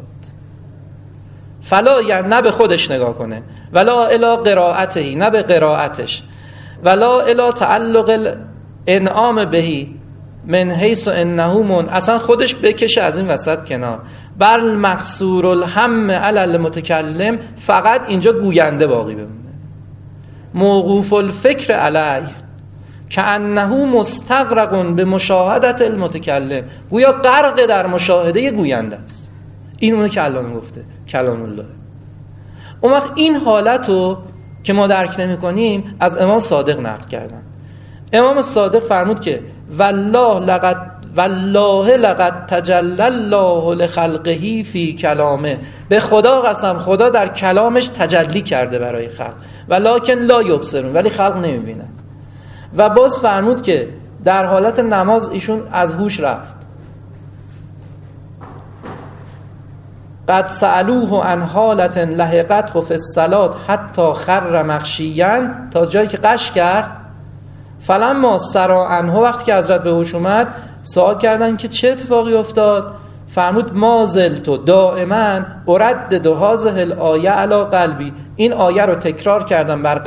فلا، یعنی نه به خودش نگاه کنه، ولا الی قرائته، نه به قرائتش، ولا الی تعلق الانعام بهی من حیث انه من، اصلا خودش بکشه از این وسط کنار. بل مقصور الهم علی المتکلم، فقط اینجا گوینده باقی بمونه. موقوف الفکر علیه که انه مستغرق به مشاهدت المتکلم، گویا غرق در مشاهده گوینده است. این اونه که علامه گفته کلام الله. اون وقت این حالتو که ما درک نمی کنیم از امام صادق نقل کردن. امام صادق فرمود که والله لقد تجلی الله لخلقه فی کلامه، به خدا قسم خدا در کلامش تجلی کرده برای خلق، ولکن لا یبصرون، ولی خلق نمیبینن. و باز فرمود که در حالت نماز ایشون از هوش رفت. قد سألوه عن حالت لحقته فی الصلاة حتی خر مغشیا، تا جایی که قش کرد. فلما سرا عنه، وقتی که حضرت به هوش اومد سوال کردن که چه اتفاقی افتاد، فرمود ما زلت دائما اردد هذه الآیه علی قلبی، این آیه رو تکرار کردم بر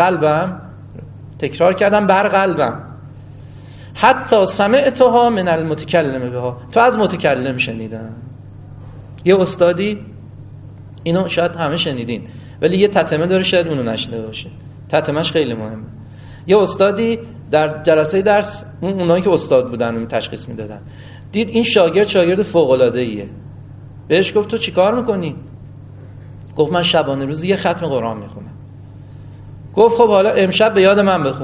قلبم، حتی سمعتها من المتکلم بها، تو از متکلم شنیدم. یه استادی، اینو شاید همه شنیدین ولی یه تتمه داره شاید اونو نشنیده باشین، تتمهش خیلی مهمه. یه استادی در جلسه درس، اونایی که استاد بودن اون تشخیص میدادن، دید این شاگرد فوق العاده ایه. بهش گفت تو چیکار میکنی؟ گفت من شبانه روزی یه ختم قرآن میخونم. گفت خب حالا امشب به یاد من بخون.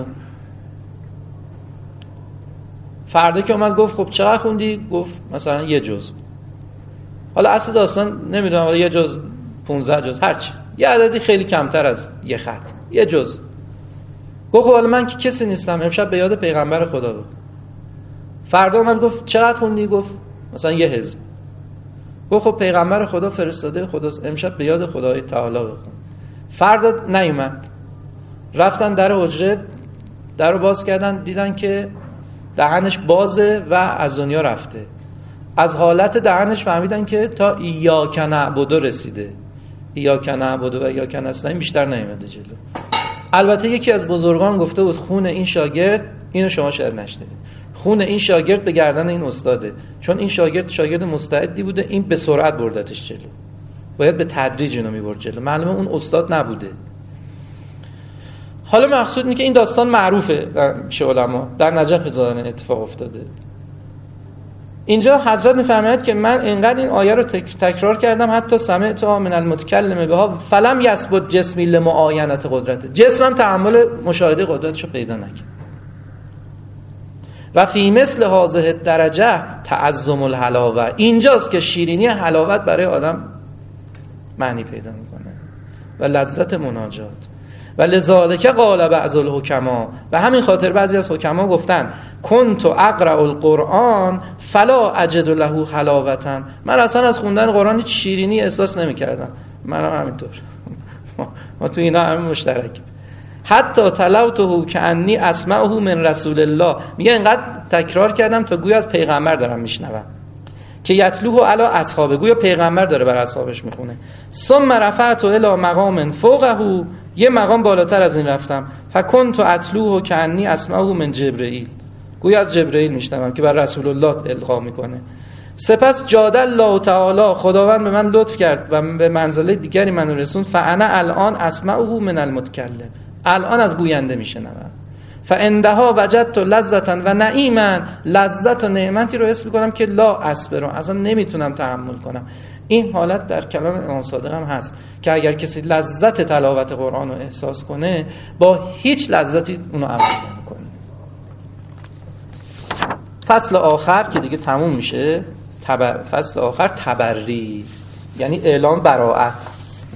فردا که اومد گفت خب چقدر خوندی؟ گفت مثلا یه جز. حالا اصل داستان نمیدونم، حالا یه جز 15 جز هرچی، یه عددی خیلی کمتر از یه خط، یه جز. گفت خب حالا من که کسی نیستم، امشب به یاد پیغمبر خدا بخون. فردا اومد گفت چقدر خوندی؟ گفت مثلا یه حزب. گفت خب پیغمبر خدا فرستاده خداست، امشب به یاد خدای تعالی بخون. فردا نیومد. رفتن در حجره، در رو باز کردن، دیدن که دهنش بازه و از دنیا رفته. از حالت دهنش فهمیدن که تا ایاک نعبد رسیده، ایاک نعبد و ایاک نستعین بیشتر نیومده جلو. البته یکی از بزرگان گفته بود خون این شاگرد، اینو شما شاید نشنیدید، خون این شاگرد به گردن این استاده، چون این شاگرد مستعدی بوده، این به سرعت بردتش جلو، باید به تدریج اینو میبرد جلو، معلومه اون استاد نبوده. حالا مقصود اینه که این داستان معروفه در علما، در نجف ظاهرا اتفاق افتاده. اینجا حضرت میفرماید که من اینقدر این آیه رو تکرار کردم حتی سمعت من المتکلم بها فلم یثبت جسمی لمعاینه قدرته، جسمم تحمل مشاهده قدرتشو پیدا نکرد. و فی مثل هذه درجه تعظم الحلاوه، اینجاست که شیرینی حلاوت برای آدم معنی پیدا میکنه و لذت مناجات. و لذالک قال بعض الحکما، و همین خاطر بعضی از حکما گفتن کنت اقرأ القرآن فلا اجد له حلاوة، من اصلا از خوندن قرآن هیچ شیرینی احساس نمی‌کردم. منم همینطور. ما تو اینا همین مشترک. حتی تلوته کأنی اسمعه من رسول الله، میگه اینقدر تکرار کردم تا گویا از پیغمبر دارم میشنوم، که یتلوه علی اصحابه، گویا پیغمبر داره بر اصحابش میخونه. ثم رفعت الی مقام فوقه، یه مقام بالاتر از این رفتم، فکنت اتلوه کأنی اسمعه من جبرئیل، گویا از جبرئیل میشنوم که بر رسول الله القا میکنه. سپس جاد الله تعالی، خداوند به من لطف کرد و به منزله دیگری منو رسوند. فانا الان اسمعه من المتکلم، الان از گوینده میشنوم. فاندها وجدت لذتا و نعیما، لذت و نعمتی رو حس میکنم که لا اصبر، اصلا نمیتونم تحمل کنم. این حالت در کلام امام صادق هم هست که اگر کسی لذت تلاوت قرآن رو احساس کنه با هیچ لذتی اونو عوض نمیکنه. فصل آخر که دیگه تموم میشه، فصل آخر تبری، یعنی اعلام براءت.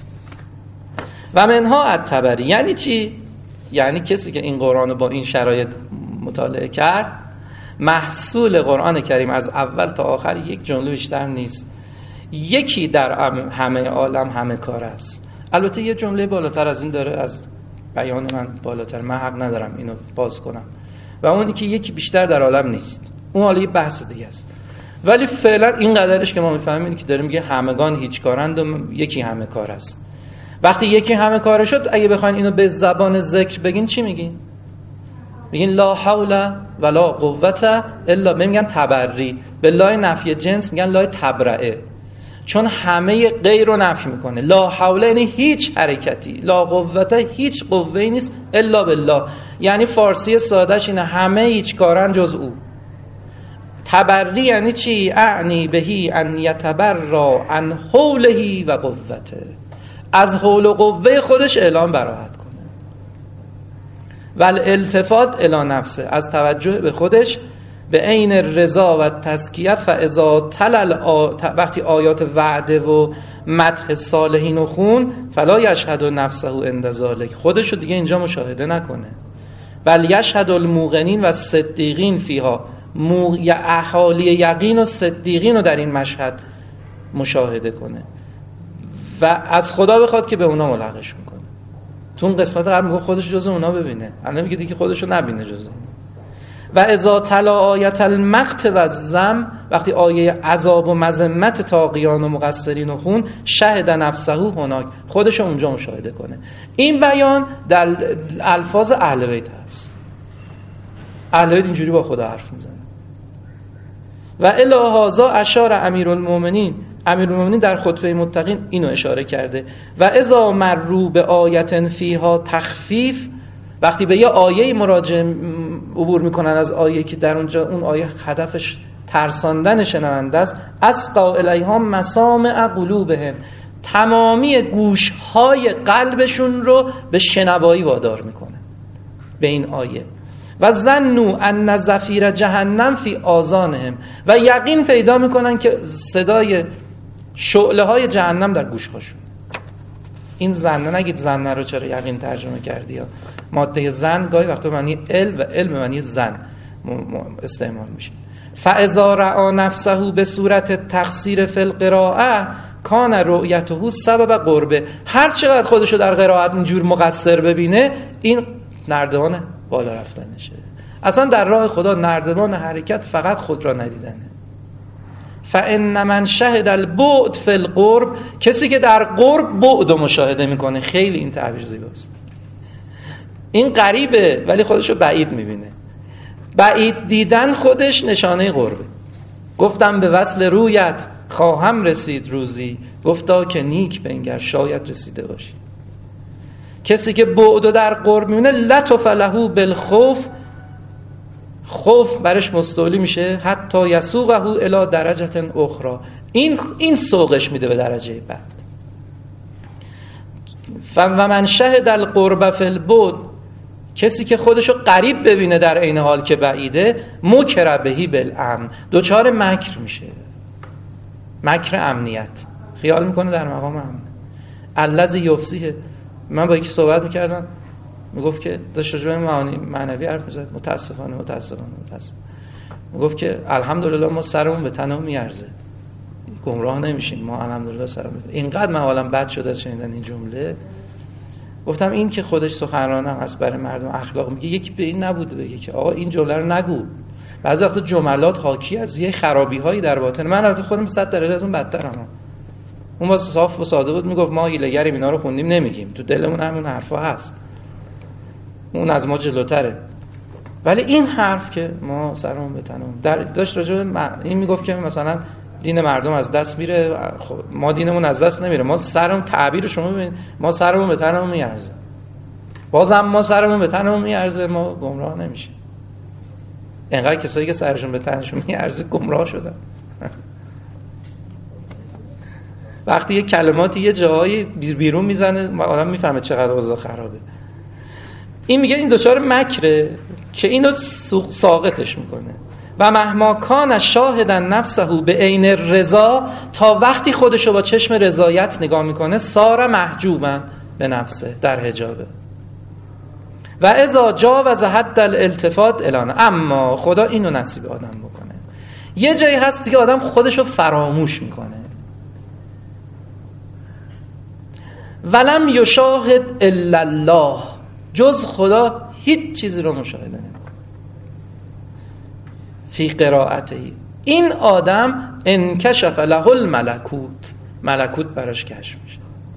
و منها التبری یعنی چی؟ یعنی کسی که این قرآن رو با این شرایط مطالعه کرد، محصول قرآن کریم از اول تا آخر یک جمله بیشتر نیست، یکی در همه عالم همه کار است. البته یه جمله بالاتر از این داره، از بیان من بالاتر، من حق ندارم اینو باز کنم، و اونی که یکی بیشتر در عالم نیست، اون حالا یه بحث دیگه است. ولی فعلا این قدرش که ما میفهمیم اینه که داره میگه همگان هیچ کارند و یکی همه کار است. وقتی یکی همه کاره شد، اگه بخواین اینو به زبان ذکر بگین چی میگین؟ میگین لا حول ولا قوة الا، میگن تبری، به لای نفی جنس میگن لای تبرئه، چون همه غیر رو نفی میکنه. لا حول یعنی هیچ حرکتی، لا قوة هیچ قوه‌ای نیست، الا بالله یعنی فارسی سادهش اینه همه هیچ کارن جز او. تبری یعنی چی؟ اعنی بهی ان یتبرا عن حوله و قوته، از حول و قوه خودش اعلام براءت کنه. و الالتفات الی نفسه، از توجه به خودش، به عین رضا و تزکیه. فاذا تلل، وقتی آیات وعده و مدح صالحین و خون، فلا یشهد نفسه عند ذلک، خودشو دیگه اینجا مشاهده نکنه. بل یشهد الموقنین و صدیقین فیها، اهالی یقین و صدیقین رو در این مشهد مشاهده کنه و از خدا بخواد که به اونا ملحقش میکنه. تو اون قسمت قبل میگه خودش جز اونا ببینه، الان میگه دیگه خودشو نبینه جز اونا. و اذا تلا آیت المقت و الذم، وقتی آیه عذاب و مذمت طاغیان و مقصرین و خون، شهد نفسه هناک، خودشو اونجا مشاهده کنه. این بیان در الفاظ اهل بیت هست. اهل بیت اینجوری با خدا حرف میزنه. و الی هذا اشار امیرالمومنین، امیرالمومنین در خطبه متقین اینو اشاره کرده. و اذا مروا به آیه فیها تخفیف، وقتی به یه آیه عبور میکنن از آیه که در اونجا اون آیه هدفش ترساندن شنونده است، اسقا الیها مسامع قلوبهم، تمامی گوشهای قلبشون رو به شنوایی وادار میکنه به این آیه. و ظنوا ان زفیر جهنم فی آذانهم، و یقین پیدا میکنن که صدای شعله های جهنم در گوشهاشون. این ظن، نگید ظن رو چرا یقین ترجمه کردی، یا ماده ظن گاهی وقتا معنی علم و علم معنی ظن استعمال میشه. فاذا رأى نفسه به صورت تقصیر فی القراءه کان رؤیته سبب قربه، هر چقدر خودشو در قرائت اینجور مقصر ببینه، این نردبان بالا رفتنشه. اصلا در راه خدا نردبان حرکت فقط خود را ندیدنه. فان من شهد البعد فی القرب، کسی که در قرب بعد رو مشاهده میکنه. خیلی این تعبیر زیباست. این قریبه ولی خودشو بعید میبینه. بعید دیدن خودش نشانه قربه. گفتم به وصل رویت خواهم رسید روزی، گفتا که نیک بنگر شاید رسیده باشی. کسی که بعد و در قرب میبینه لطف له بالخوف، خوف برش مستولی میشه، حتی یسوقه الی درجه اخرى، این سوقش میده به درجه بعد. و من شهد القرب فی البعد، کسی که خودشو قریب ببینه در عین حال که بعیده، مکر بهی بالامن، دوچار مکر میشه، مکر امنیت، خیال میکنه در مقام امن. الذی یفسیه. من با یکی صحبت میکردم میگفت که داشت راجع به معانی معنوی حرف میزد، متاسفانه میگفت که الحمدلله ما سرمون به تنمون میارزه، گمراه نمیشیم ما، الحمدلله سرمون به تنمون. اینقدر من حالم بد شده از شنیدن این جمله. گفتم این که خودش سخنرانم از برای مردم اخلاق میگه، یکی به این نبوده بگه که آقا این جمله رو نگو. بعضی وقتا جملات حاکی از یه خرابی‌هایی در باطن. من البته خودم 100 درجه از اون بدترم. اون واسه صاف و ساده بود، میگفت ما هیله‌گریم اینا رو خوندیم نمیگیم، تو دلمون همون حرفا هست، اون از ما جلوتره. ولی این حرف که ما سرمون به تنمون داشت راجع به این میگفت که مثلا دین مردم از دست میره، خب ما دینمون از دست نمیره، ما سرمون، تعبیر شما ببینید، ما سرمون به تنمون میارزه، بازم ما سرمون به تنمون میارزه، ما گمراه نمیشیم. اینقدر کسایی که سرشون به تنشون میارزه گمراه شدن. وقتی یه کلماتی یه جایی بیرون میزنه آدم میفهمه چقدر اوضاع خرابه. این میگه این دوچار مکره که اینو ساقطش میکنه. و مهما کان شاهدا نفسه به عین رضا، تا وقتی خودشو با چشم رضایت نگاه میکنه، سار محجوبا به نفسه، در حجابه. و اذا جاوز حد الالتفات الانه، اما خدا اینو نصیب آدم بکنه، یه جایی هستی که آدم خودشو فراموش میکنه. ولم یشاهد الا الله، جز خدا هیچ چیزی رو مشاهده نمیکنه. فی قرائته، این آدم انکشف له الملکوت، ملکوت براش کشف میشه.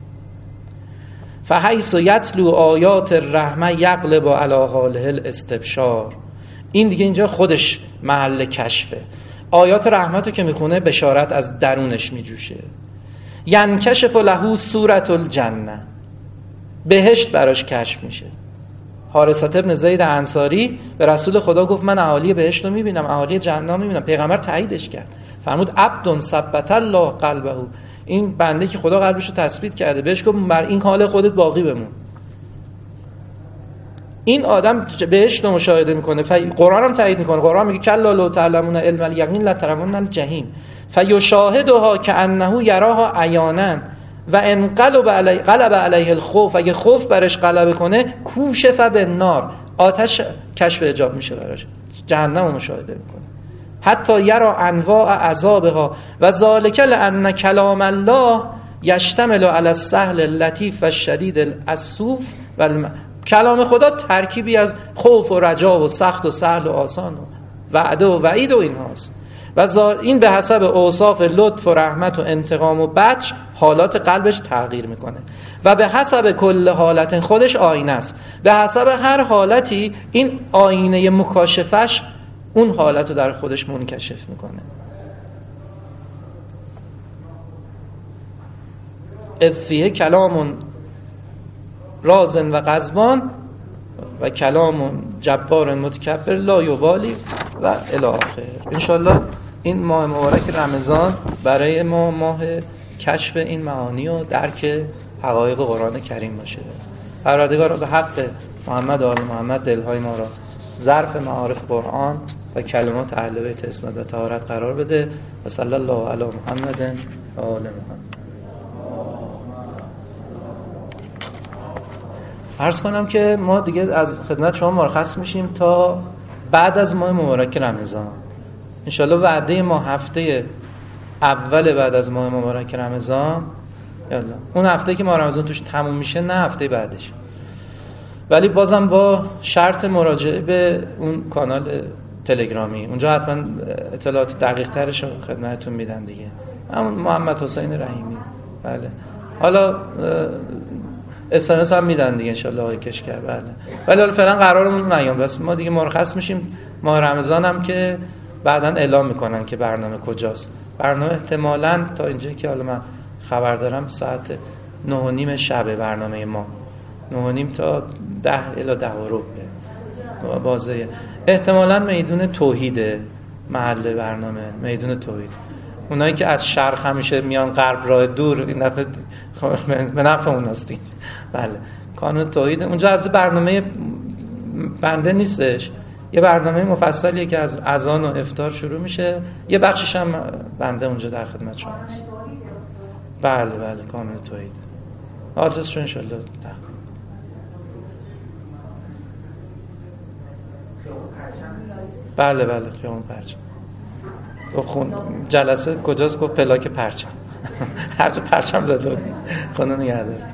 فحیث یتلو آیات الرحمه یقلب علی حاله الاستبشار، این دیگه اینجا خودش محل کشفه. آیات رحمتو که میخونه بشارت از درونش میجوشه. ینکشف له صورت الجنه، بهشت براش کشف میشه. حارثة ابن زید انصاری به رسول خدا گفت من اهالی بهشت رو میبینم، اهالی جهنم میبینم. پیغمبر تاییدش کرد، فرمود عبد ثبت الله قلبه، این بنده که خدا قلبش رو تثبیت کرده. بهش گفت بر این حال خودت باقی بمون. این آدم بهشت رو مشاهده میکنه. قرآن هم تایید میکنه، قرآن میگه کلا لو تعلمون علم الیقین لترون الجحیم فیشاهدها کانه یراها عیانا و ان قلب علیه الخوف، اگه خوف برش غلبه کنه کوشف بالنار، آتش کشف حجاب میشه براش، جهنم رو مشاهده میکنه. حتی یرا انواع عذابها و ذالک لان کلام الله یشتمل علی السهل اللطیف و الشدید الاسوف و کلام خدا ترکیبی از خوف و رجا و سخت و سهل و آسان و وعده و وعید و اینهاست. و این به حسب اوصاف لطف و رحمت و انتقام و بطش حالات قلبش تغییر میکنه و به حسب کل حالت خودش آینه است. به حسب هر حالتی این آینه مکاشفش اون حالت رو در خودش منکشف میکنه. از فیه کلام رازن و غضبان و کلام جبار متکبر لا یبالی و الی آخر. انشالله این ماه مبارک رمضان برای ما ماه کشف این معانی و درک حقایق قرآن کریم باشه. پروردگار به حق محمد و آل محمد دلهای ما را ظرف معارف قرآن و کلمات اهل بیت عصمت و طهارت قرار بده. و صلی الله علی محمد و آل محمد. عرض کنم که ما دیگه از خدمت شما مرخص میشیم تا بعد از ماه مبارک رمضان. انشالله وعده ما هفته اول بعد از ماه مبارک رمضان، یالا اون هفته که ماه رمضان توش تموم میشه، نه هفته بعدش، ولی بازم با شرط مراجعه به اون کانال تلگرامی، اونجا حتما اطلاعات دقیق ترش رو خدمتتون میدن دیگه. همون محمد حسین رحیمی. بله حالا SMS هم میدن دیگه انشالله آقای کشکر. بله ولی حالا فعلا قرارمون نیام، بس ما دیگه مرخص میشیم. ماه رمضان هم که بعداً اعلام میکنن که برنامه کجاست. برنامه احتمالاً تا اینجایی که حالا من خبر دارم ساعت 9:30 شب برنامه ما. 9:30 تا 10 الی 10 و ربع بازه. احتمالاً میدون توحیده محل برنامه، میدون توحید. اونایی که از شرق همیشه میان غرب راه دور، این دفعه به نفع اون هستین. بله، کانون توحید اونجا البته برنامه بنده نیستش، یه برنامه مفصلیه که از اذان و افطار شروع میشه، یه بخشش هم بنده اونجا در خدمت شما هست. بله کانون توحید. آدرسشو ان شاءالله بله خیابون پرچم. خون جلسه کجاست؟ گفت پلاک پرچم. هر جا پرچم زده بود خونه نگه داشت.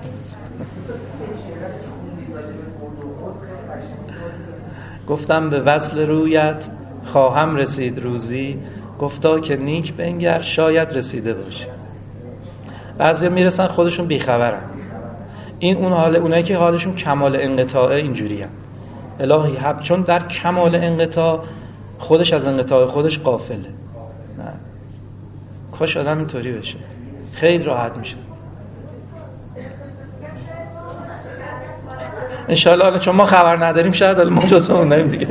گفتم به وصل رویت خواهم رسید روزی، گفتا که نیک بنگر شاید رسیده باشی. بعضیا میرسن خودشون بیخبرن. این اون حال، اونایی که حالشون کمال انقطاعه اینجوریه. الهی حب، چون در کمال انقطاع خودش از انقطاع خودش غافله. نه، کاش آدم اینطوری بشه، خیلی راحت میشه. انشالله حالا چون ما خبر نداریم شاید حالا ما جزو اوناییم دیگه.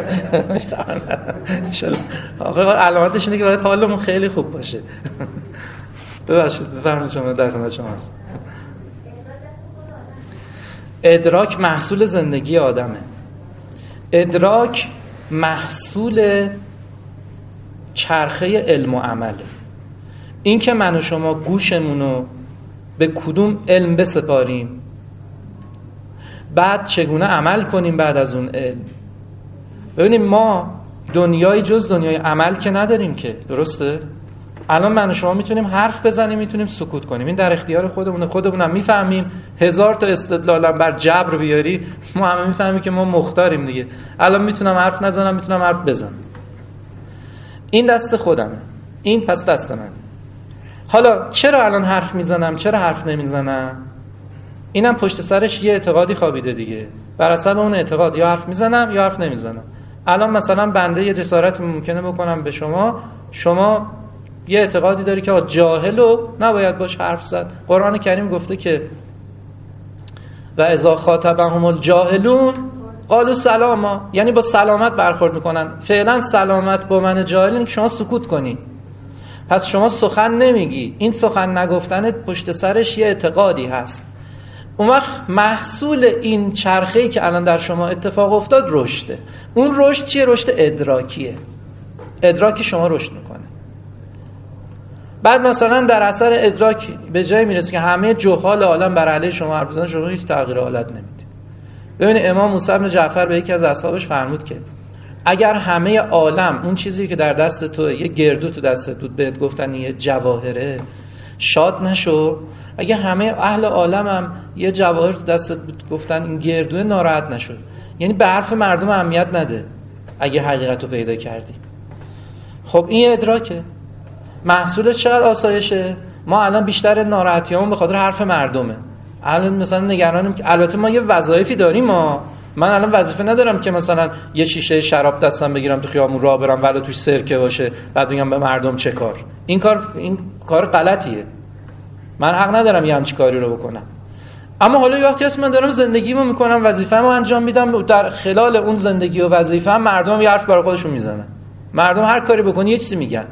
انشالله علامتش اینه که باید حالمون خیلی خوب باشه. ببخشید بفرمایید، شما در خدمت شما هست. ادراک محصول زندگی آدمه. ادراک محصول چرخه علم و عمله. این که من و شما گوشمونو به کدوم علم بسپاریم، بعد چگونه عمل کنیم بعد از اون علم. ببینیم ما دنیای جز دنیای عمل که نداریم که، درسته؟ الان من و شما میتونیم حرف بزنیم، میتونیم سکوت کنیم، این در اختیار خودمونه. خودمونم میفهمیم. 1000 تا استدلالم بر جبر بیاری ما همه میفهمیم که ما مختاریم دیگه. الان میتونم حرف نزنم، میتونم حرف بزنم. این دست خودمه، این پس دست من. حالا چرا الان حرف میزنم، چرا حرف نمیزنم؟ اینم پشت سرش یه اعتقادی خوابیده دیگه. بر حسب اون اعتقاد یا حرف میزنم یا حرف نمیزنم. الان مثلا بنده یه جسارت ممکنه بکنم به شما یه اعتقادی داری که جاهلو نباید باش حرف زد. قرآن کریم گفته که و اذا خاطبهم الجاهلون قالوا سلاما، یعنی با سلامت برخورد میکنن. فعلا سلامت با من جاهل اینه که شما سکوت کنی، پس شما سخن نمیگی. این سخن نگفتنت پشت سرش یه اعتقادی هست. اون وقت محصول این چرخه‌ای که الان در شما اتفاق افتاد رشده. اون رشد چیه؟ رشد ادراکیه. ادراکی شما رشد میکنه. بعد مثلا در اثر ادراک به جای میرسه که همه جهال عالم بر علیه شما حرف بزنن، شما هیچ تغییر حالت نمیدید. ببینید امام موسی بن جعفر به یکی از اصحابش فرمود که اگر همه عالم اون چیزی که در دست تو، یه گردو تو دستت بود، بهت گفتن یه جواهره، شاد نشو. اگه همه اهل عالم هم یه جواهر تو دستت بود گفتن این گردو، ناراحت نشو. یعنی به حرف مردم اهمیت نده اگه حقیقت رو پیدا کردی. خب این ادراکه. محصولش چقدر آسایشه؟ ما الان بیشتر ناراحتیامون به خاطر حرف مردمه. الان مثلا نگرانیم که البته ما یه وظایفی داریم. من الان وظیفه ندارم که مثلا یه شیشه شراب دستم بگیرم تو خیابون راه برم ولی توش سرکه باشه بعد بگم به مردم چه کار. این کار غلطیه. من حق ندارم یه همچین کاری رو بکنم. اما حالا یه وقتی هست من دارم زندگیمو میکنم، وظیفه‌مو انجام میدم، در خلال اون زندگی و وظیفه مردم یه حرف برای خودشون میزنن. مردم هر کاری بکنی یه چیزی میگن.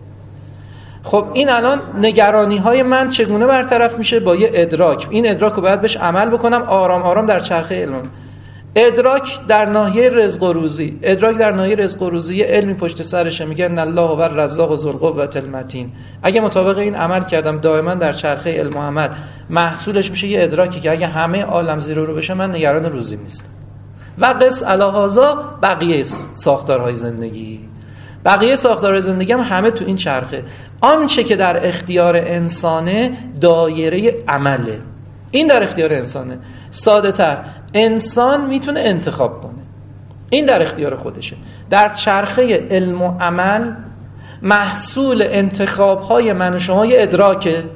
خب این الان نگرانی‌های من چگونه برطرف میشه؟ با یه ادراک. این ادراک رو باید بهش عمل بکنم، آرام آرام در چرخه علم. ادراک در ناحیه رزق و روزی. ادراک در ناحیه رزق و روزی یه علمی پشت سرشه، میگه ان الله هو الرزاق ذو القوة المتین. اگه مطابق این عمل کردم دائما در چرخه علم و عمل، محصولش میشه یه ادراکی که اگه همه عالم زیر رو بشه من نگران روزی نیستم. و قص علی هذا بقیه ساختارهای زندگی. بقیه ساختار زندگی هم همه تو این چرخه. آنچه که در اختیار انسانه دایره عمله. این در اختیار انسانه. ساده تر، انسان میتونه انتخاب کنه. این در اختیار خودشه. در چرخه علم و عمل محصول انتخاب‌های من و شما یه ادراکه.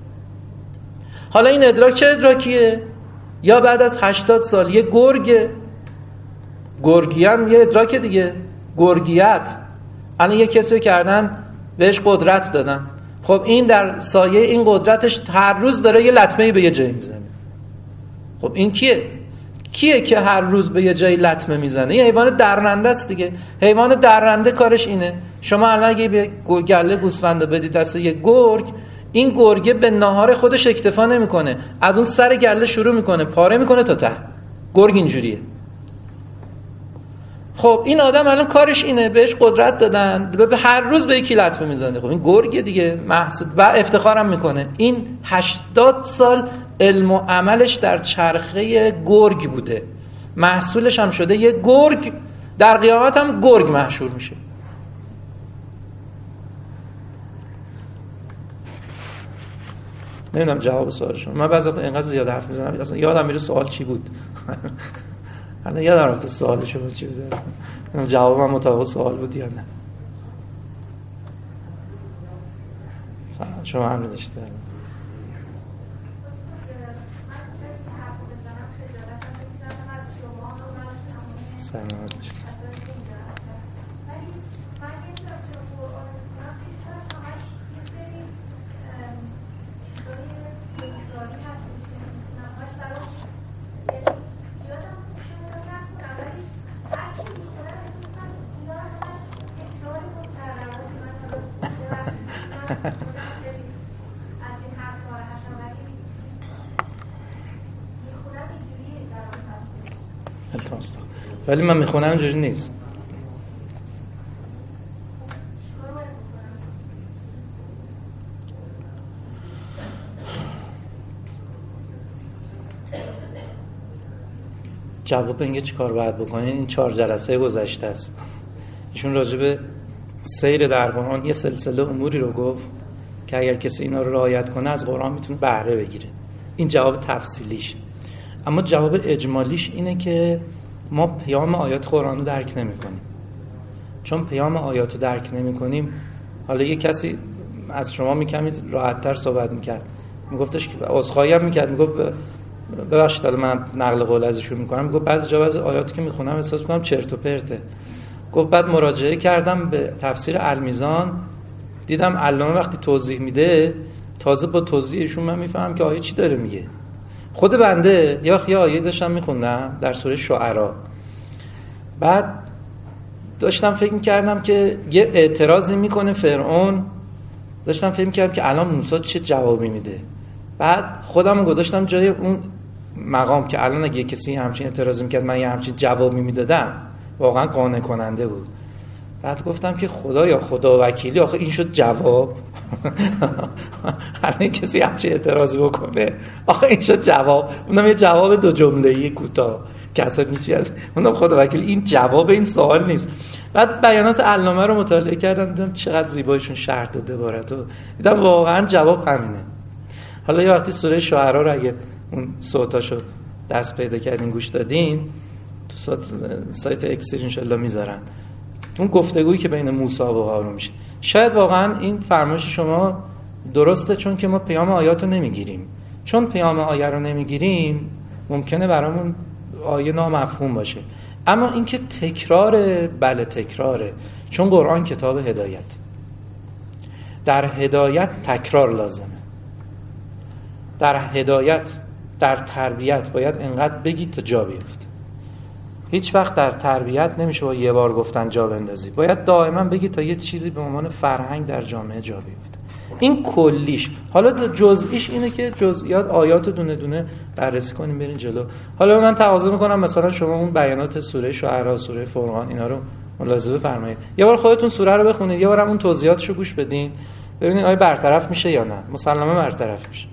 حالا این ادراک چه ادراکیه؟ یا بعد از 80 سال یه گرگی هم یه ادراک دیگه. گرگیت. الان یه کسی رو کردن بهش قدرت دادن. خب این در سایه این قدرتش هر روز داره یه لطمه‌ای به یه جایی میزنه. خب این کیه که هر روز به یه جایی لطمه میزنه؟ یه حیوان درنده است دیگه. حیوان درنده کارش اینه. شما الان اگه به گله گوسفند بدید دست یه گرگ، این گرگه به ناهار خودش اکتفا نمیکنه، از اون سر گله شروع میکنه پاره میکنه تا ته. گرگ اینجوریه. خب این آدم الان کارش اینه، بهش قدرت دادن به هر روز به یکی لطمه میزنه. خب این گرگه دیگه، محسود و افتخارم میکنه. این 80 سال علم و عملش در چرخه گرگ بوده، محصولش هم شده یه گرگ، در قیامت هم گرگ محشور میشه. نمیدونم جواب سوالشون. من بعضی وقتا اینقدر زیاد حرف میزنم اصلا یادم میره سوال چی بود. الان یادم رفته سوالش بود چی بود. جوابم مطابق سوال بود یا نه. شما هم داشتید. سلامت باشید. ولی من میخونم اینجوری نیست. جواب اینکه چی کار باید بکنین این 4 جلسه گذشته است. ایشون راجع به سیر در قرآن یه سلسله اموری رو گفت که اگر کسی اینا رو رعایت کنه از قرآن میتونه بهره بگیره. این جواب تفصیلیش. اما جواب اجمالیش اینه که ما پیام آیات قرآن رو درک نمی کنیم. چون پیام آیات رو درک نمی کنیم، حالا یه کسی از شما میکمید راحت‌تر صحبت میکرد، میگفتش که عذرخواهی هم میکرد، میگفت ببخشید حالا من نقل قول ازشون میکنم، میگفت بعضی جا بعضی آیاتی که میخونم احساس میکنم چرت و پرته. گفت بعد مراجعه کردم به تفسیر المیزان، دیدم علامه وقتی توضیح میده تازه با توضیحشون من میفهمم که آیه چی داره میگه. خود بنده یه آیه داشتم میخوندم در سوره شعرا، بعد داشتم فکر میکردم که یه اعتراضی میکنه فرعون، داشتم فکر میکردم که الان موسی چه جوابی میده. بعد خودم گذاشتم جای اون مقام که الان اگه کسی همچین اعتراضی میکرد من یه همچین جوابی میدادم واقعا قانع کننده بود. بعد گفتم که خدا وکیلی آخه این شد جواب. الان کسی همچین اعتراضی بکنه آخه این شد جواب. اونم یه جواب 2 جمله‌ای کوتاه که اصلا میشه از اونم خدا وکیلی این جواب این سوال نیست. بعد بیانات علامه رو مطالعه کردم دیدم چقدر زیبایشون شرح داده عبارتو، دیدم واقعا جواب همینه. حالا یه وقتی سوره شعرا رو اگه اون صوتاشو دست پیدا کردین گوش دادین تو سایت اکسیر انشالله میذارن، اون گفتگویی که بین موسی و هارون میشه. شاید واقعا این فرمایش شما درسته، چون که ما پیام آیات رو نمیگیریم. چون پیام آیه رو نمیگیریم ممکنه برامون آیه نامفهوم باشه. اما این که تکراره، بله تکراره، چون قرآن کتاب هدایت. در هدایت تکرار لازمه. در هدایت، در تربیت باید انقدر بگید تا جا بیفته. هیچ وقت در تربیت نمیشه با یه بار گفتن جا بندازی، باید دائما بگید تا یه چیزی به عنوان فرهنگ در جامعه جا بیفته. این کلیش. حالا جزئیش اینه که جزئیات آیات دونه دونه بررسی کنیم برین جلو. حالا من تقاضا میکنم مثلا شما اون بیانات سوره شعرا، سوره فرقان اینا رو ملاحظه بفرمایید. یه بار خودتون سوره رو بخونید، یه بارم اون توضیحاتشو گوش بدین ببینید آیا برطرف میشه یا نه. مسلماً برطرف میشه.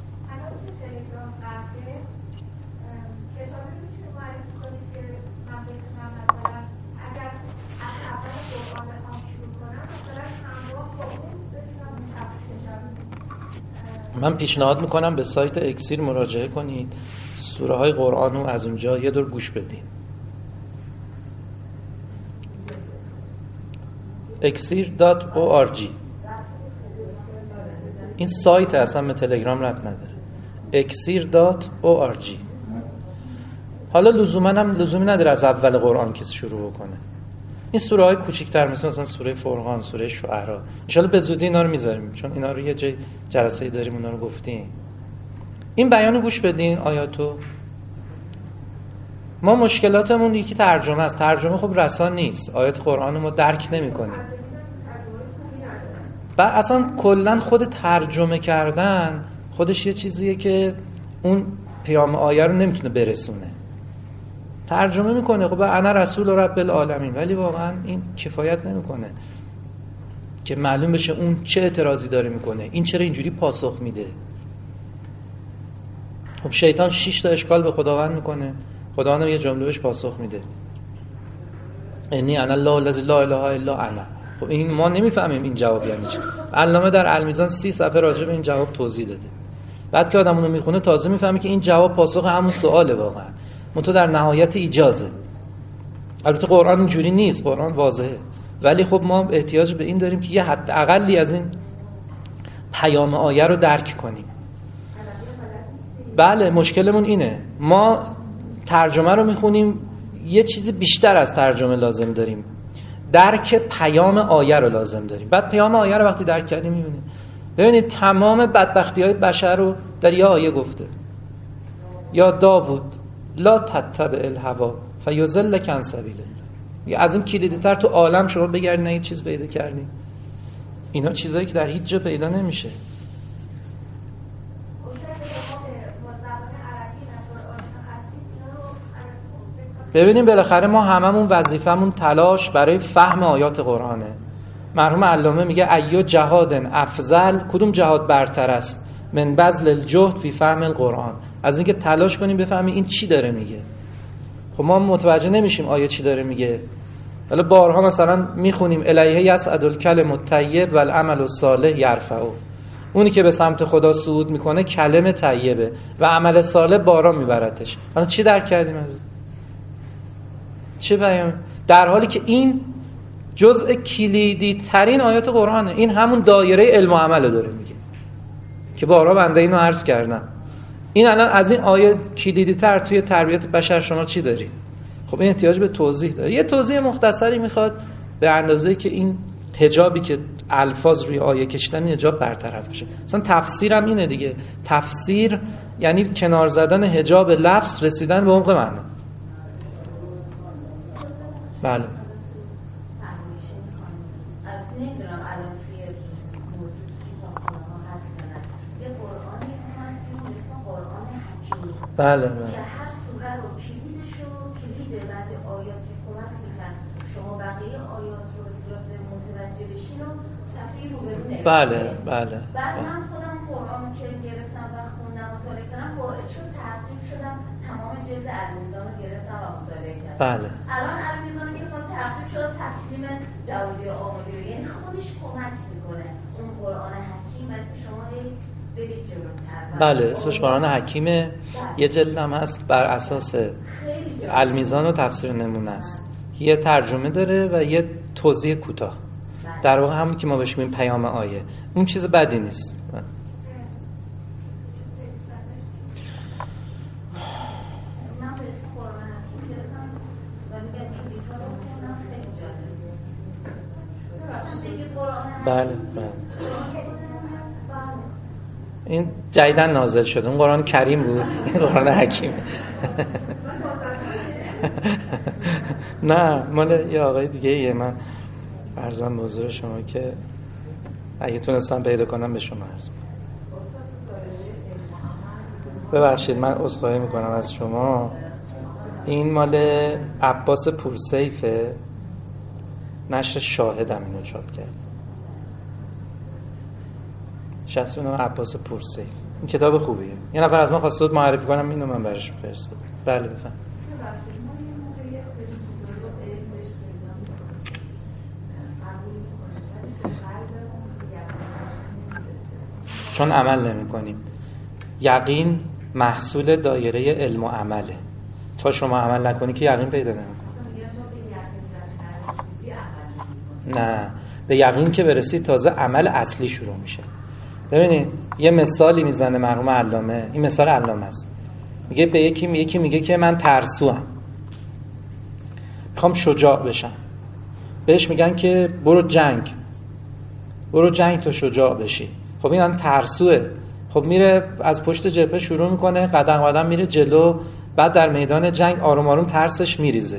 من پیشنهاد میکنم به سایت اکسیر مراجعه کنید، سوره های قرآن رو از اونجا یه دور گوش بدین. exir.org این سایت اصلا به تلگرام ربط نداره. exir.org. حالا لزومی نداره از اول قرآن کسی شروع بکنه. این سوره های کوچیک‌تر مثلا سوره فرقان، سوره شعرا، ان شاءالله به زودی اینا رو میذاریم چون اینا رو یه جای جلسه‌ای داریم اونا رو گفتیم. این بیانو گوش بدین آیاتو، ما مشکلاتمون یکی ترجمه است. ترجمه خب رسان نیست، آیات قرآن ما درک نمی‌کنیم. بعد اصلا کلا خود ترجمه کردن خودش یه چیزیه که اون پیام آیه رو نمیتونه برسونه. ترجمه میکنه خب انا رسول رب العالمین، ولی واقعا این کفایت نمیکنه که معلوم بشه اون چه اعتراضی داره میکنه، این چرا اینجوری پاسخ میده. خب شیطان 6 تا اشکال به خداوند میکنه، خداوند یه جمله بهش پاسخ میده، انی انا الله الذی لا اله الا انا. خب این ما نمیفهمیم این جواب یعنی چی. علامه در المیزان 30 صفحه راجع به این جواب توضیح داده. بعد که آدم اونو میخونه تازه میفهمه که این جواب پاسخ همون سواله واقعا، منتها در نهایت ایجازه. البته قرآن اینجوری نیست، قرآن واضحه، ولی خب ما احتیاج به این داریم که یه حد اقلی از این پیام آیه رو درک کنیم. بله مشکلمون اینه، ما ترجمه رو میخونیم، یه چیزی بیشتر از ترجمه لازم داریم، درک پیام آیه رو لازم داریم. بعد پیام آیه رو وقتی درک کردیم میبینیم، ببینید تمام بدبختی‌های بشر رو در یه آیه گفته. یا داوود لا تتبع الهوا فیضلک عن سبیل الله. از این کلیدتر تو عالم شما بگردید نه هیچ چیز پیدا کردید. اینا چیزایی که در هیچ جا پیدا نمیشه. ببینیم بالاخره ما هممون وظیفمون تلاش برای فهم آیات قرآنه. مرحوم علامه میگه ایو جهاد افضل، کدوم جهاد برتر است من بذل الجهد فی فهم القرآن، از اینکه تلاش کنیم بفهمیم این چی داره میگه. خب ما متوجه نمیشیم آیه چی داره میگه، ولی بارها مثلا میخونیم الیه یصعد الکلم الطیب والعمل الصالح یرفعه، اونی که به سمت خدا صعود میکنه کلمه طیبه و عمل صالح بالا میبرتش. حالا چی درک کردیم از چه پیام؟ در حالی که این جزء کلیدی ترین آیات قرآنه، این همون دایره علم و عمل رو داره میگه که بارها بنده اینو عرض کردم. این الان از این آیه کلیدی تر توی تربیت بشر شما چی دارید؟ خب این احتیاج به توضیح داره. یه توضیح مختصری میخواد به اندازه‌ای که این حجابی که الفاظ روی آیه کشیدن این حجاب برطرف بشه. مثلا تفسیرم اینه دیگه، تفسیر یعنی کنار زدن حجاب لفظ رسیدن به عمق معنی. بله بله بله. هر سوره رو کلیدش رو کلید بعضی آیات که کمک میکنن شما بقیه آیات رو به صورت متوجه بشین و صفحه رو برون. بله بله. بعد من خودم قرآن که گرفتم و خوندم و مطالعه کردم باعث شد ترغیب شدم تمام جلد المیزان رو گرفتم و مطالعه کردم. بله. الان المیزان که خود ترغیب شد تسلیم جوادی آمادی رو، یعنی خودش کمک میکنه اون قرآن حکیم شما برید جلوتر. بله اسمش قرآن حکیمه، یه جلد هم هست بر اساس المیزان و تفسیر نمونه است، یه ترجمه داره و یه توضیح کوتاه، در واقع همون که ما بهش میگیم پیام آیه. اون چیز بدی نیست. بله بله. این جدیدن نازل شده، اون قرآن کریم بود، این قرآن حکیم. نه مال یه آقای دیگه ایه. من فرضاً حضور شما که اگه تونستم پیدا کنم به شما عرض می‌کنم. ببخشید من عذرخواهی میکنم از شما. این مال عباس پورسیفه، نشر شاهدم اینو چاپ کرد. شخصی به نام عباس پورسیف. این کتاب خوبیه. یه نفر از ما خواسته بود معرفی کنم، اینو من برش فرستادم. بله بفهم. چون عمل نمی کنیم. یقین محصول دایره علم و عمله. تا شما عمل نکنی که یقین پیدا نمی کنی. نه به یقین که برسی تازه عمل اصلی شروع میشه. ببینید یه مثالی میزنه مرحوم علامه، این مثال علامه است. میگه به یکی میگه که من ترسوام، میخوام شجاع بشم. بهش میگن که برو جنگ تا شجاع بشی. خب این هم ترسوه. خب میره از پشت جبهه شروع میکنه، قدم قدم میره جلو، بعد در میدان جنگ آروم آروم ترسش میریزه،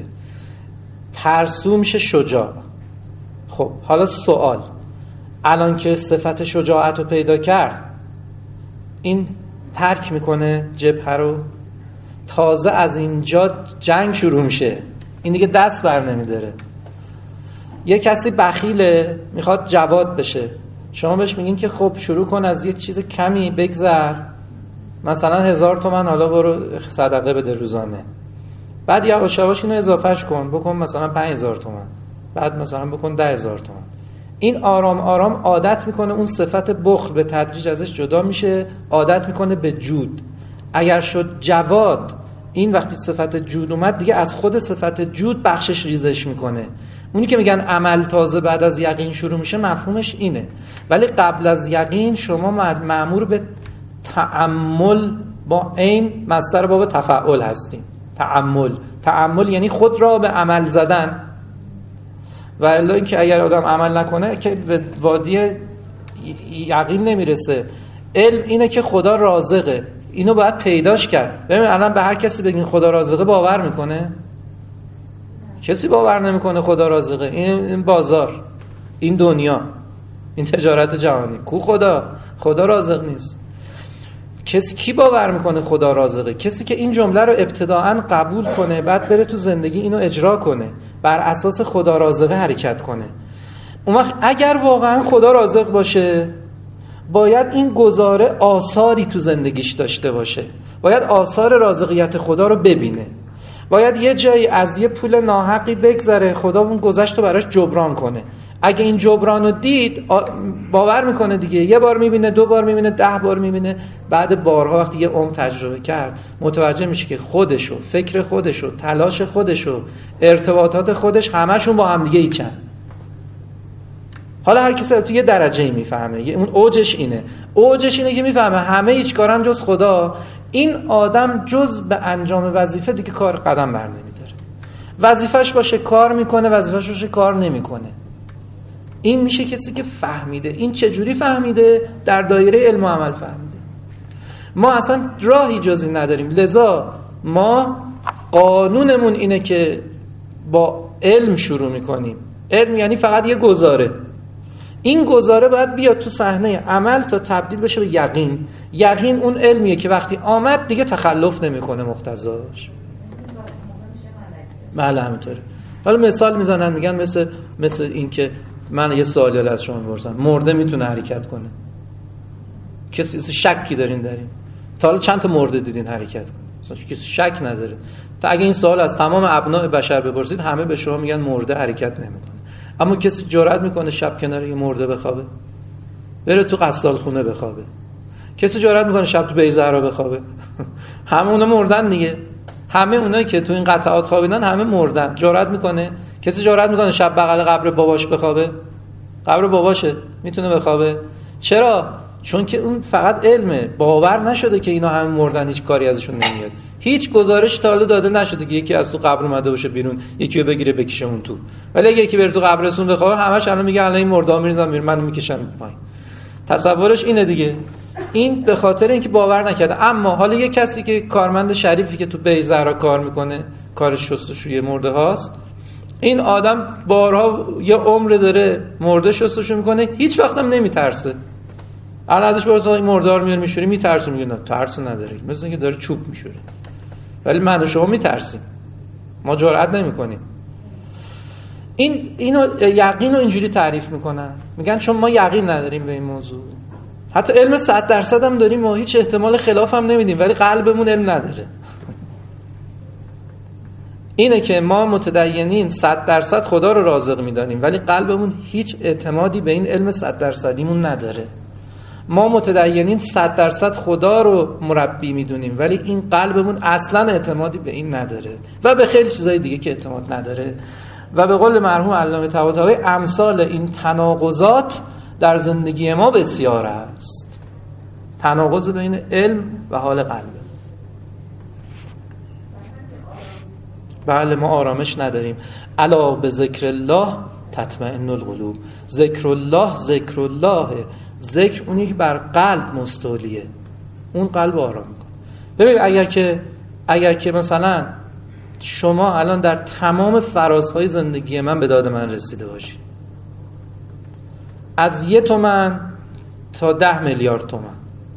ترسو میشه شجاع. خب حالا سوال، الان که صفت شجاعت رو پیدا کرد، این ترک میکنه جبهه رو، تازه از اینجا جنگ شروع میشه، این دیگه دست بر نمیداره. یه کسی بخیله میخواد جواد بشه، شما بهش میگین که خب شروع کن از یه چیز کمی بگذر، مثلا 1000 تومان حالا برو صدقه بده روزانه، بعد یواش یواش اینو اضافهش کن، بکن مثلا 5000 تومان، بعد مثلا بکن 10000 تومان. این آرام آرام عادت میکنه، اون صفت بخل به تدریج ازش جدا میشه، عادت میکنه به جود. اگر شد جواد، این وقتی صفت جود اومد دیگه از خود صفت جود بخشش ریزش میکنه. اونی که میگن عمل تازه بعد از یقین شروع میشه، مفهومش اینه. ولی قبل از یقین شما مأمور به تأمل با عین مصدر باب تفعل هستیم. تأمل یعنی خود را به عمل زدن. و الا اینکه اگر آدم عمل نکنه که به وادی یقین نمیرسه. علم اینه که خدا رازقه، اینو باید پیداش کرد. ببین الان به هر کسی بگین خدا رازقه باور میکنه؟ کسی باور نمیکنه خدا رازقه. این بازار، این دنیا، این تجارت جهانی، کو خدا رازق نیست. کی باور میکنه خدا رازقه؟ کسی که این جمله رو ابتداعاً قبول کنه، بعد بره تو زندگی اینو اجرا کنه، بر اساس خدا رازقه حرکت کنه. اون وقت اگر واقعاً خدا رازق باشه، باید این گزاره آثاری تو زندگیش داشته باشه، باید آثار رازقیت خدا رو ببینه، باید یه جایی از یه پول ناحقی بگذره، خدا اون گذشت رو براش جبران کنه. اگه این جبران رو دید، باور میکنه دیگه، یه بار میبینه، 2 بار میبینه، 10 بار میبینه، بعد بارها وقتی یه عمر تجربه کرد متوجه میشه که خودشو، فکر خودشو، تلاش خودشو، ارتباطات خودش همشون با هم دیگه ایچن. حالا هر کسی تو یه درجه‌ای میفهمه، اون اوجش اینه که میفهمه همه هیچ کارن جز خدا. این آدم جز به انجام وظیفه دیگه کار قدم بر نمیداره. وظیفش باشه کار میکنه، وظیفش باشه کار نمیکنه. این میشه کسی که فهمیده. این چجوری فهمیده؟ در دایره علم و عمل فهمیده. ما اصلا راهی جزی نداریم، لذا ما قانونمون اینه که با علم شروع میکنیم. علم یعنی فقط یه گزاره. این گزاره باید بیاد تو صحنه عمل تا تبدیل بشه به یقین. یقین اون علمیه که وقتی آمد دیگه تخلف نمیکنه مقتضاش. بله همینطوره. حالا مثال میزنن، میگن مثل این که من یه سوالی از شما میپرسم، مرده میتونه حرکت کنه؟ کسی شکی دارین در این؟ تا حالا چند تا مرده دیدین حرکت کنه؟ کسی شک نداره. تا اگه این سوال از تمام ابناء بشر بپرسید، همه به شما میگن مرده حرکت نمیکنه. اما کسی جرئت میکنه شب کنار یه مرده بخوابه؟ بره تو غسال خونه بخوابه؟ کسی جرئت میکنه شب تو بیزهرا بخوابه؟ همه اونا مردن دیگه. همه اونایی که تو این قطعات خوابیدن همه مردن. جرئت میکنه؟ کسی جرئت میکنه شب بغل قبر باباش بخوابه؟ قبر باباشه میتونه بخوابه؟ چرا؟ چون که اون فقط علمه، باور نشده که اینا همه مردن، هیچ کاری ازشون نمیاد. هیچ گزارش تا حالا داده نشده که یکی از تو قبر اومده باشه بیرون، یکی رو بگیره بکشه اون تو. ولی اگه یکی بره تو قبرستون بخوابه، همش الان میگه الان این مردا میریزن میرن، منو میکشن پایین. تصورش اینه دیگه. این به خاطر اینکه باور نکرده. اما حالا یه کسی که کارمند شریفی که تو بیزهرا کار میکنه، کارش شستشوی مرده هاست، این آدم بارها یه عمر داره مرده شستشو میکنه، هیچ وقت هم نمیترسه. الان ازش بپرسید این مردار میاره میشوری، میترسه؟ میگه نه ترس نداره، مثل اینکه داره چوب میشوره. ولی من و شما میترسیم، ما جرئت نمیکنیم. اینو یقین رو اینجوری تعریف میکنن، میگن چون ما یقین نداریم به این موضوع. حتی علم 100% هم داریم و هیچ احتمال خلاف هم نمیدیم، ولی قلبمون علم نداره. اینه که ما متدینین 100% خدا رو رازق میدانیم، ولی قلبمون هیچ اعتمادی به این علم 100%ایمون نداره. ما متدینین 100% خدا رو مربی میدونیم، ولی این قلبمون اصلا اعتمادی به این نداره و به خیلی چیزای دیگه که اعتماد نداره. و به قول مرحوم علامه طباطبایی، امثال این تناقضات در زندگی ما بسیار است. تناقض بین علم و حال قلب. بله ما آرامش نداریم. الا به ذکر الله تطمئن القلوب. ذکر الله ذکر اونی که بر قلب مستولیه، اون قلب آرام میکنه. ببین اگر که اگر که مثلا شما الان در تمام فرازهای زندگی من به داد من رسیده باشی، از 1 تومن تا 10 میلیارد تومن،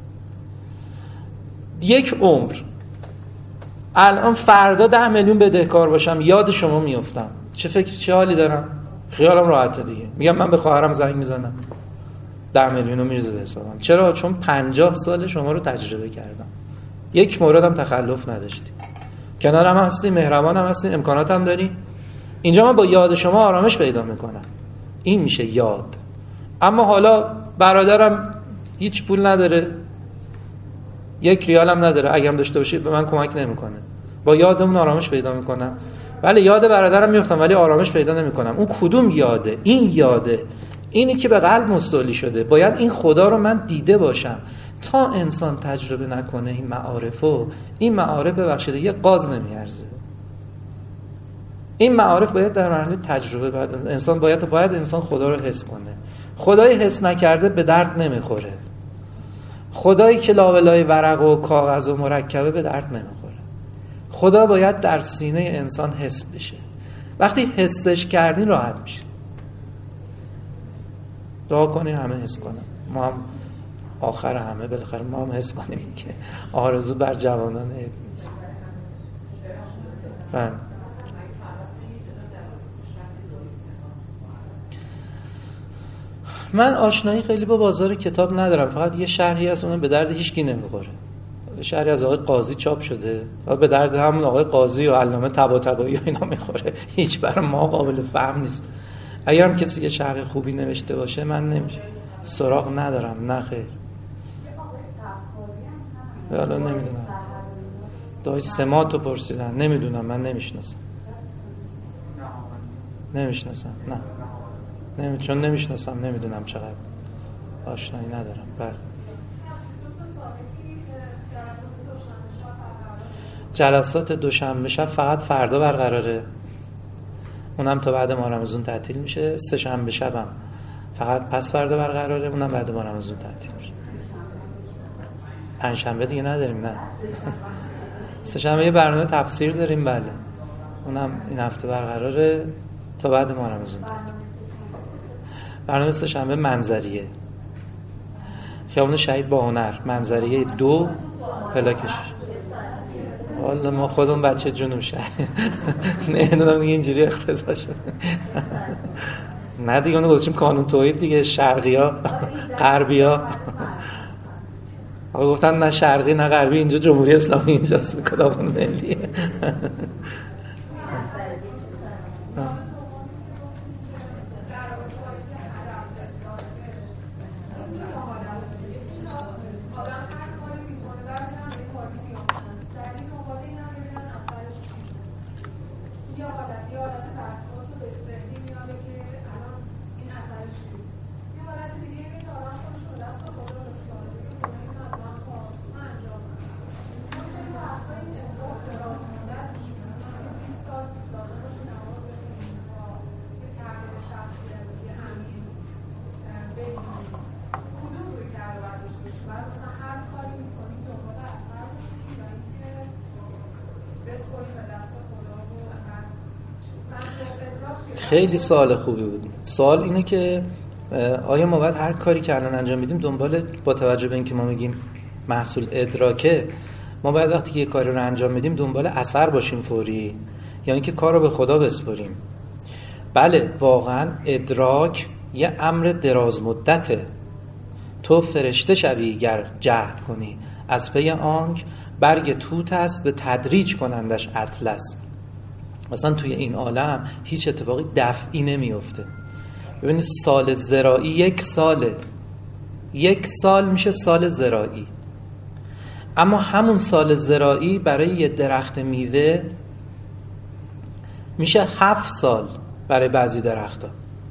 یک عمر، الان فردا 10 میلیون بدهکار باشم، یاد شما میافتم، چه فکر چه حالی دارم؟ خیالم راحته دیگه. میگم من به خواهرم زنگ میزنم 10 میلیونو میرزه به حسابم. چرا؟ چون 50 سال شما رو تجربه کردم، یک موردم تخلف نداشتی، کنارم هستی، مهربانم هستی، امکاناتم داری. اینجا من با یاد شما آرامش پیدا میکنم. این میشه یاد. اما حالا برادرم هیچ پول نداره، 1 ریالم نداره، اگرم داشته باشی به من کمک نمیکنه. با یادمون آرامش پیدا میکنم. ولی یاد برادرم میافتم ولی آرامش پیدا نمیکنم. اون کدوم یاده؟ این یاده، اینی که به قلب مستولی شده. باید این خدا رو من دیده باشم. تا انسان تجربه نکنه این معارفو، این معارف ببخشید یه قاز نمیارزه. این معارف باید در مرحله تجربه، بعد انسان باید انسان خدا رو حس کنه. خدای حس نکرده به درد نمیخوره. خدایی که لابلای ورق و کاغذ و مرکبه به درد نمیخوره. خدا باید در سینه انسان حس بشه. وقتی حسش کردین راحت میشه. دعا کنی همه حس کنن. ما هم آخر همه بالاخره ما هم حس کنیم که آرزو بر جوانان عید نیست. من آشنایی خیلی با بازار کتاب ندارم، فقط یه شرحی هست اون به درد هیچکی نمیخوره. شرحی از آقای قاضی چاپ شده، به درد همون آقای قاضی و علامه طباطبایی و اینا میخوره، هیچ برای ما قابل فهم نیست. اگرم کسی یه شرح خوبی نوشته باشه من نمیشه سراغ ندارم. نه خیر، حالا نمیدونم. داعی سماتو پرسیدن، نمیدونم، من نمیشناسم. نه چون نمیشناسم نمیدونم چقدر، آشنایی ندارم. بله. جلسات دوشنبه شب فقط فردا برقراره، اونم تا بعد ماه رمضان تعطیل میشه. سه شنبه شبم فقط پس فردا برقراره، اونم بعد ماه رمضان تعطیل میشه. پنجشنبه دیگه نداریم. نه سه شنبه یه برنامه تفسیر داریم، بله اونم این هفته برقراره تا بعد ماه رمضان تعطیل. برنامه سه شنبه منظریه، خیابون شهید با هنر، منظریه 2 پلاکش. والا ما خودمون بچه جنوب شهر نمیدونم دیگه اینجوری اختصاص شده. نه دیگه اونو گذاشتیم کانون توحید دیگه، شرقی ها غربی ها. آقا گفتن نه شرقی نه غربی، اینجا جمهوری اسلامی اینجاست، کدامون ملیه. خیلی سوال خوبی بود. سوال اینه که آیا ما باید هر کاری که الان انجام میدیم دنبال، با توجه به اینکه ما میگیم محصول ادراکه، ما باید وقتی که یه کاری رو انجام میدیم دنبال اثر باشیم فوری، یا اینکه کار رو به خدا بسپاریم؟ بله واقعا ادراک یه امر دراز مدته. تو فرشته شوی گر جهد کنی، از پی آنک برگ توت است به تدریج کنندش اطلس. مثلا توی این عالم هیچ اتفاقی دفعی نمیفته. ببینید سال زراعی 1 ساله، 1 سال میشه سال زراعی، اما همون سال زراعی برای یه درخت میوه میشه 7 سال برای بعضی درخت‌ها.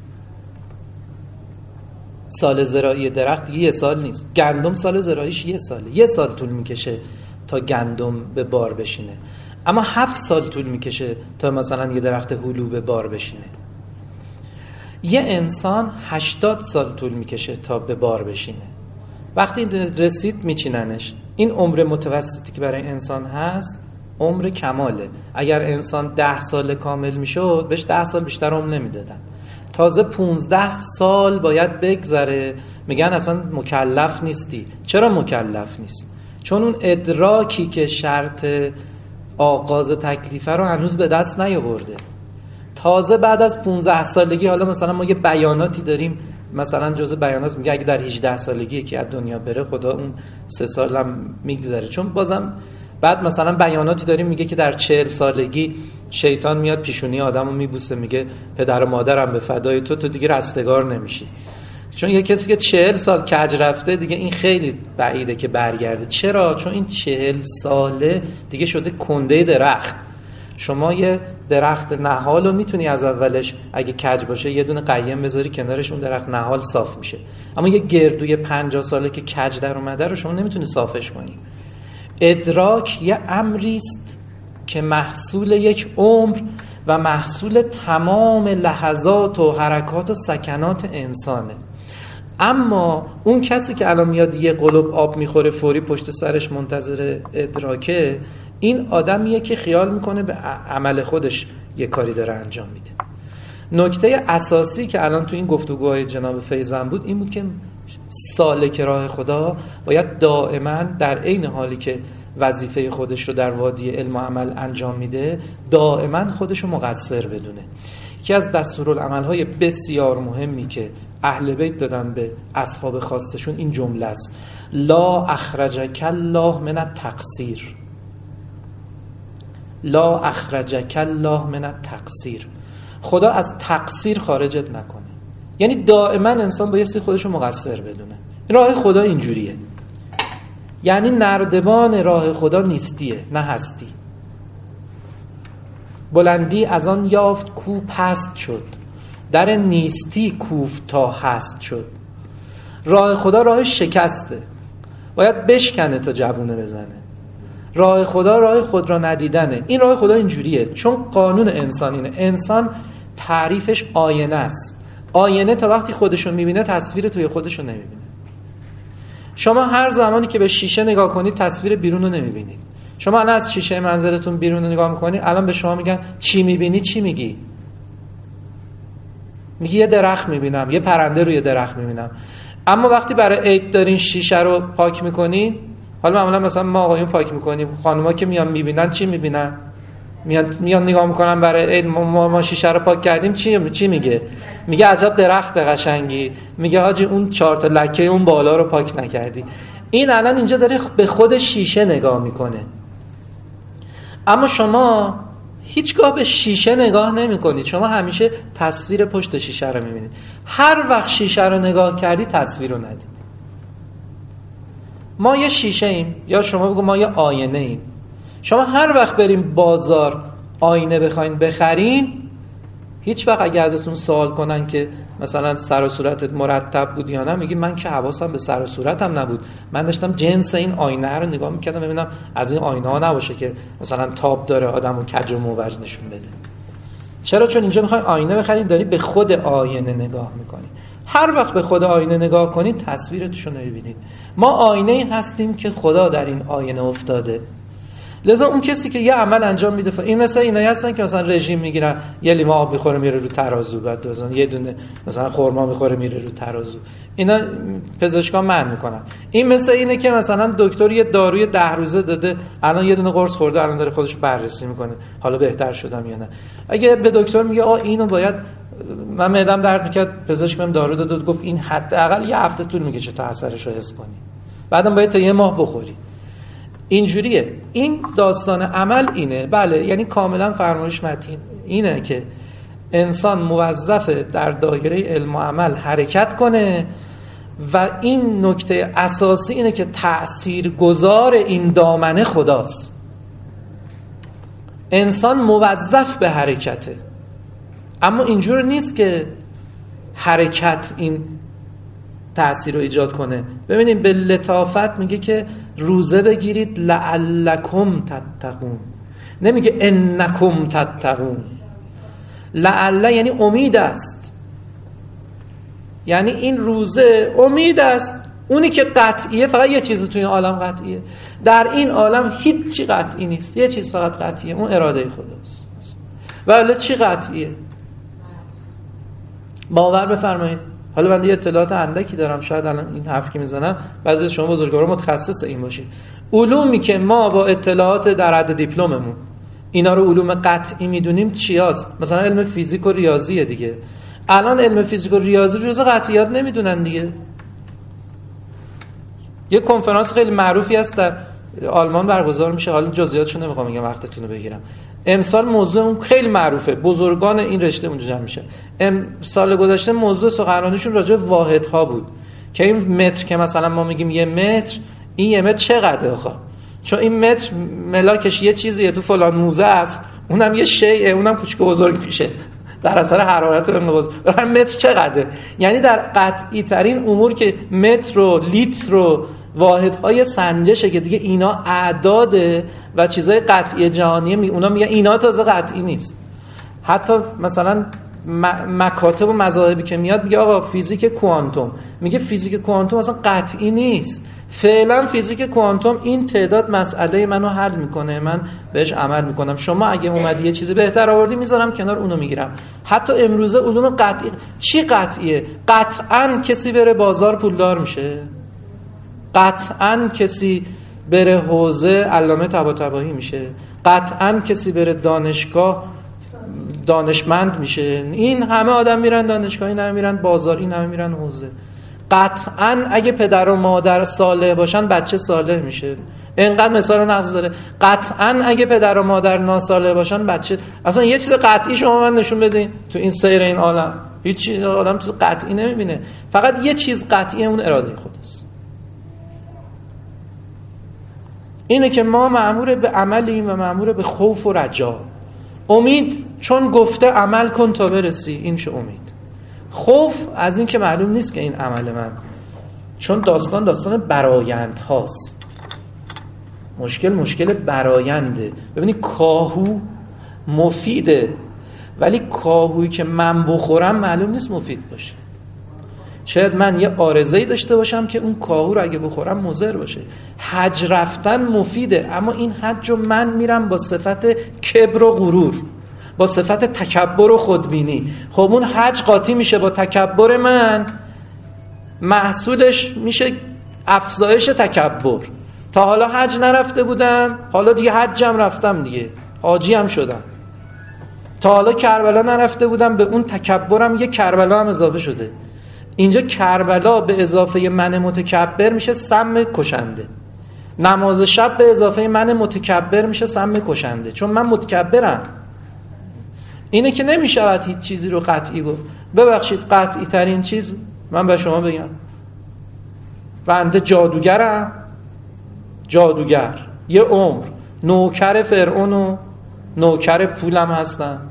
سال زراعی درخت 1 سال نیست. گندم سال زراعیش 1 ساله، 1 سال طول میکشه تا گندم به بار بشینه، اما 7 سال طول میکشه تا مثلا یه درخت هلو به بار بشینه. یه انسان 80 سال طول میکشه تا به بار بشینه. وقتی رسید میچیننش. این عمر متوسطی که برای انسان هست عمر کماله. اگر انسان 10 سال کامل میشد بهش 10 سال بیشتر عمر نمیدادن. تازه 15 سال باید بگذره، میگن اصلا مکلف نیستی. چرا مکلف نیست؟ چون اون ادراکی که شرط آغاز تکلیفه رو هنوز به دست نیاورده. تازه بعد از 15 سالگی، حالا مثلا ما یه بیاناتی داریم، مثلا جزء بیانات میگه اگه در 18 سالگی یکی از دنیا بره خدا اون 3 سالم میگذره. چون بازم بعد مثلا بیاناتی داریم میگه که در 40 سالگی شیطان میاد پیشونی آدمو میبوسه، میگه پدر و مادرم به فدای تو دیگه رستگار نمیشی. چون یه کسی که 40 سال کج رفته دیگه این خیلی بعیده که برگرده. چرا؟ چون این 40 ساله دیگه شده کنده درخت. شما یه درخت نهال رو میتونی از اولش اگه کج باشه یه دونه قیم بذاری کنارش، اون درخت نهال صاف میشه. اما یه گردوی 50 ساله که کج در اومده رو شما نمیتونی صافش کنی. ادراک یه امریست که محصول یک عمر و محصول تمام لحظات و حرکات و سکنات انسانه. اما اون کسی که الان میاد یه قلوب آب میخوره فوری پشت سرش منتظر ادراکه، این آدمیه که خیال میکنه به عمل خودش یه کاری داره انجام میده. نکته اساسی که الان تو این گفتگوهای جناب فیضم بود این بود که سالک راه خدا باید دائما در عین حالی که وظیفه خودش رو در وادی علم و عمل انجام میده دائما خودش رو مقصر بدونه. یکی از دستورالعمل‌های بسیار مهمی که اهل بیت دادن به اصحاب خاصشون این جمله است: لا اخرجک الله من التقصیر. لا اخرجک الله من التقصیر. خدا از تقصیر خارجت نکنه. یعنی دائما انسان بایستی خودش رو مقصر بدونه. راه خدا اینجوریه. یعنی نردبان راه خدا نیستیه، نه هستی. بلندی از آن یافت کو پست شد، در نیستی کوفت تا هست شد. راه خدا راه شکسته، باید بشکنه تا جوونه بزنه. راه خدا راه خود را ندیدنه. این راه خدا اینجوریه چون قانون انسانینه. انسان تعریفش آینه است. آینه تا وقتی خودشو میبینه تصویر توی خودشو نمیبینه. شما هر زمانی که به شیشه نگاه کنید تصویر بیرون رو نمیبینید. شما الان از شیشه منظرتون بیرون رو نگاه میکنید، الان به شما میگن چی میبینی؟ چی میگی؟ میگی یه درخت میبینم، یه پرنده روی درخت میبینم. اما وقتی برای عید دارین شیشه رو پاک میکنین، حالا معمولا مثلا ما آقایون پاک میکنیم، خانوما که میان میبینن چی میبینن؟ میان نگاه میکنن برای عید ما شیشه رو پاک کردیم، چی میگه؟ میگه عجب درخت قشنگی. میگه حاجی اون 4 تا لکه اون بالا رو پاک نکردی. این الان اینجا داره به خود شیشه نگاه میکنه. اما شما هیچگاه به شیشه نگاه نمی کنید. شما همیشه تصویر پشت شیشه رو میبینید. هر وقت شیشه رو نگاه کردی تصویر رو ندید. ما یه شیشه ایم، یا شما بگو ما یه آینه ایم. شما هر وقت بریم بازار آینه بخواین بخرین، هیچ وقت اگه ازتون سوال کنن که مثلا سر و صورتت مرتب بود یا نه، میگی من که حواسم به سر و صورتم نبود، من داشتم جنس این آینه رو نگاه میکردم ببینم از این آینه ها نباشه که مثلا تاب داره آدمو کج و موج نشون بده. چرا؟ چون اینجا میخوای آینه بخرید، داری به خود آینه نگاه میکنی. هر وقت به خود آینه نگاه کنید تصویرتش رو نمیبینید. ما آینه هستیم که خدا در این آینه افتاده. لذا اون کسی که یه عمل انجام میده، این مثلا اینایی هستن که مثلا رژیم میگیرن، یه لیمو آب میخوره میره رو ترازو، بعد مثلا یه دونه مثلا خرما میخوره میره رو ترازو. اینا پزشکان منع میکنن. این مثلا اینه که مثلا دکتر یه داروی 10 روزه داده، الان یه دونه قرص خورده، الان داره خودش بررسی میکنه حالا بهتر شدم یا نه. اگه به دکتر میگه اینو باید، من معدم درد میکرد، پزشک بهم دارو داد، گفت این حداقل یه هفته طول میکشه تا اثرش رو حس کنی، بعدم باید تا 1 ماه بخوری. اینجوریه. این داستان عمل اینه. بله، یعنی کاملا فرمایش متین اینه که انسان موظفه در دایره علم و عمل حرکت کنه و این نکته اساسی اینه که تأثیرگذار این دامنه خداست. انسان موظف به حرکته، اما اینجور نیست که حرکت این تأثیر رو ایجاد کنه. ببینید به لطافت میگه که روزه بگیرید لعلکم تتقون، نمیگه انکم تتقون. لعل یعنی امید است، یعنی این روزه امید است اونی که قطعیه فقط یه چیزی تو این عالم قطعیه. در این عالم هیچ چی قطعی نیست، یه چیز فقط قطعیه، اون اراده خداست. ولی چی قطعیه؟ باور بفرمایید. حالا من یه اطلاعات اندکی دارم، شاید الان این حرف که میزنم بعضی از شما بزرگوارا متخصص این باشید. علومی که ما با اطلاعات در حد دیپلممون اینا رو علوم قطعی میدونیم چیاست؟ مثلا علم فیزیک و ریاضیه دیگه. الان علم فیزیک و ریاضی رو جزء قطعیات نمیدونن دیگه. یه کنفرانس خیلی معروفی هست در آلمان برگزار میشه، حالا جزئیاتشو نمیخوام بگم وقتتون رو بگیرم. امسال موضوع اون خیلی معروفه، بزرگان این رشته اونجا جمع میشه. سال گذشته موضوع سخنرانیشون راجع به واحدها بود که این متر که مثلا ما میگیم یه متر، این یه متر چقدره آخه؟ چون این متر ملاکش یه چیزیه تو فلان موزه است، اونم یه شیء، اونم کوچیک و بزرگ میشه در اثر حرارت و انقباض. متر چقدره؟ یعنی در قطعی ترین امور که متر و لیتر و واحدهای سنجشه که دیگه اینا اعداده و چیزای قطعی جهانیه، اونا میگن اینا تازه قطعی نیست. حتی مثلا مکاتب و مذاهبی که میاد میگه آقا فیزیک کوانتوم، میگه فیزیک کوانتوم اصلا قطعی نیست. فعلا فیزیک کوانتوم این تعداد مسئله منو حل میکنه، من بهش عمل میکنم. شما اگه اومدی یه چیزی بهتر آوردی میذارم کنار، اونو میگیرم. حتی امروزه علوم قطعی چی قطعیه؟ قطعاً کسی بره بازار پولدار میشه، قطعاً کسی بره حوزه علامه طباطبایی میشه، قطعاً کسی بره دانشگاه دانشمند میشه. این همه آدم میرن دانشگاه، این همه میرن بازار، این همه میرن حوزه. قطعاً اگه پدر و مادر صالح باشن بچه صالح میشه. اینقدر مثال نقض داره. قطعاً اگه پدر و مادر ناصالح باشن بچه، اصلا یه چیز قطعی شما من نشون بدین تو این سیر این عالم؟ هیچ چیز آدم چیز قطعی نمیبینه، فقط یه چیز قطعیه، اون اراده خداست. اینه که ما مأمور به عملیم و مأمور به خوف و رجا. امید چون گفته عمل کن تا برسی، این شه امید. خوف از این که معلوم نیست که این عمل من، چون داستان برایند هاست. مشکل براینده. ببینید کاهو مفیده، ولی کاهویی که من بخورم معلوم نیست مفید باشه. شاید من یه عارضه‌ای داشته باشم که اون کاهو رو اگه بخورم مضر باشه. حج رفتن مفیده، اما این حج رو من میرم با صفت کبر و غرور، با صفت تکبر و خودبینی. خب اون حج قاطی میشه با تکبر من، محصولش میشه افزایش تکبر. تا حالا حج نرفته بودم، حالا دیگه حجم رفتم دیگه، حاجی هم شدم. تا حالا کربلا نرفته بودم، به اون تکبرم یه کربلا هم اضافه شده. اینجا کربلا به اضافه من متکبر میشه سم کشنده. نماز شب به اضافه من متکبر میشه سم کشنده، چون من متکبرم. اینه که نمیشود هیچ چیزی رو قطعی گفت. ببخشید قطعی ترین چیز من به شما بگم، بنده جادوگر یه عمر نوکر فرعون و نوکر پولم هستم،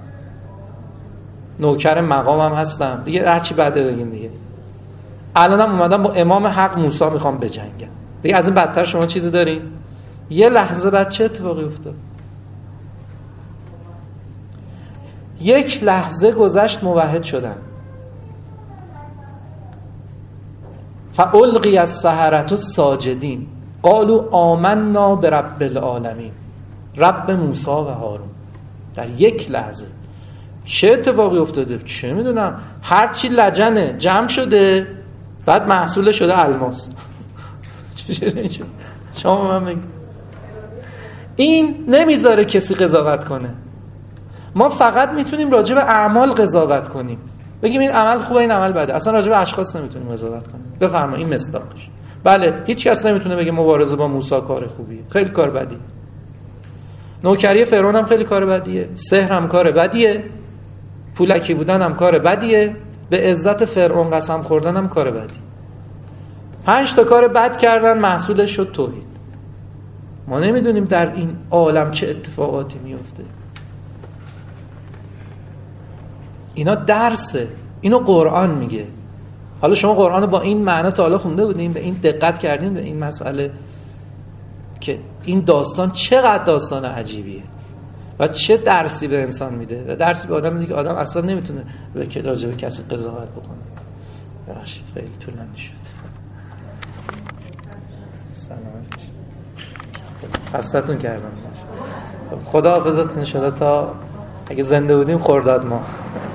نوکر مقامم هستم دیگه، هرچی بعده بگیم دیگه. الانم اومدم با امام حق موسی میخوام بجنگم دیگه، از این بدتر شما چیزی دارین؟ یه لحظه بعد چه اتفاقی افتاد؟ یک لحظه گذشت موحد شدن. فالقی السحرة ساجدین قالوا آمنا برب العالمین، رب موسی و هارون. در یک لحظه چه اتفاقی افتاده؟ چه میدونم، هرچی لجنه جمع شده، بعد محصول شده الماس. شما من بگید این نمیذاره کسی قضاوت کنه. ما فقط میتونیم راجع به اعمال قضاوت کنیم، بگیم این عمل خوبه این عمل بده. اصلا راجع به اشخاص نمیتونیم قضاوت کنیم. بفرما این مصداقش. بله هیچ کس نمیتونه بگه مبارزه با موسی کار خوبیه، خیلی کار بدیه. نوکری فرعون هم خیلی کار بدیه، سحر هم کار بدیه، پولکی بودن هم کار بدیه، به عزت فرعون قسم خوردن هم کار بدیه. 5 تا کار بد کردن، محصولش شد توحید. ما نمیدونیم در این عالم چه اتفاقاتی میفته. اینا درسه، اینو قرآن میگه. حالا شما قرآن با این معنا تا حالا خونده بودین؟ به این دقت کردین به این مسئله که این داستان چقدر داستان عجیبیه و چه درسی به انسان میده و درسی به آدم میده که آدم اصلا نمیتونه راجع به کسی قضاوت بکنه. ببخشید خیلی طولانی شد. سلام خستتون کردم. خدا حافظتون ان شاءالله تا اگه زنده بودیم خرداد ما.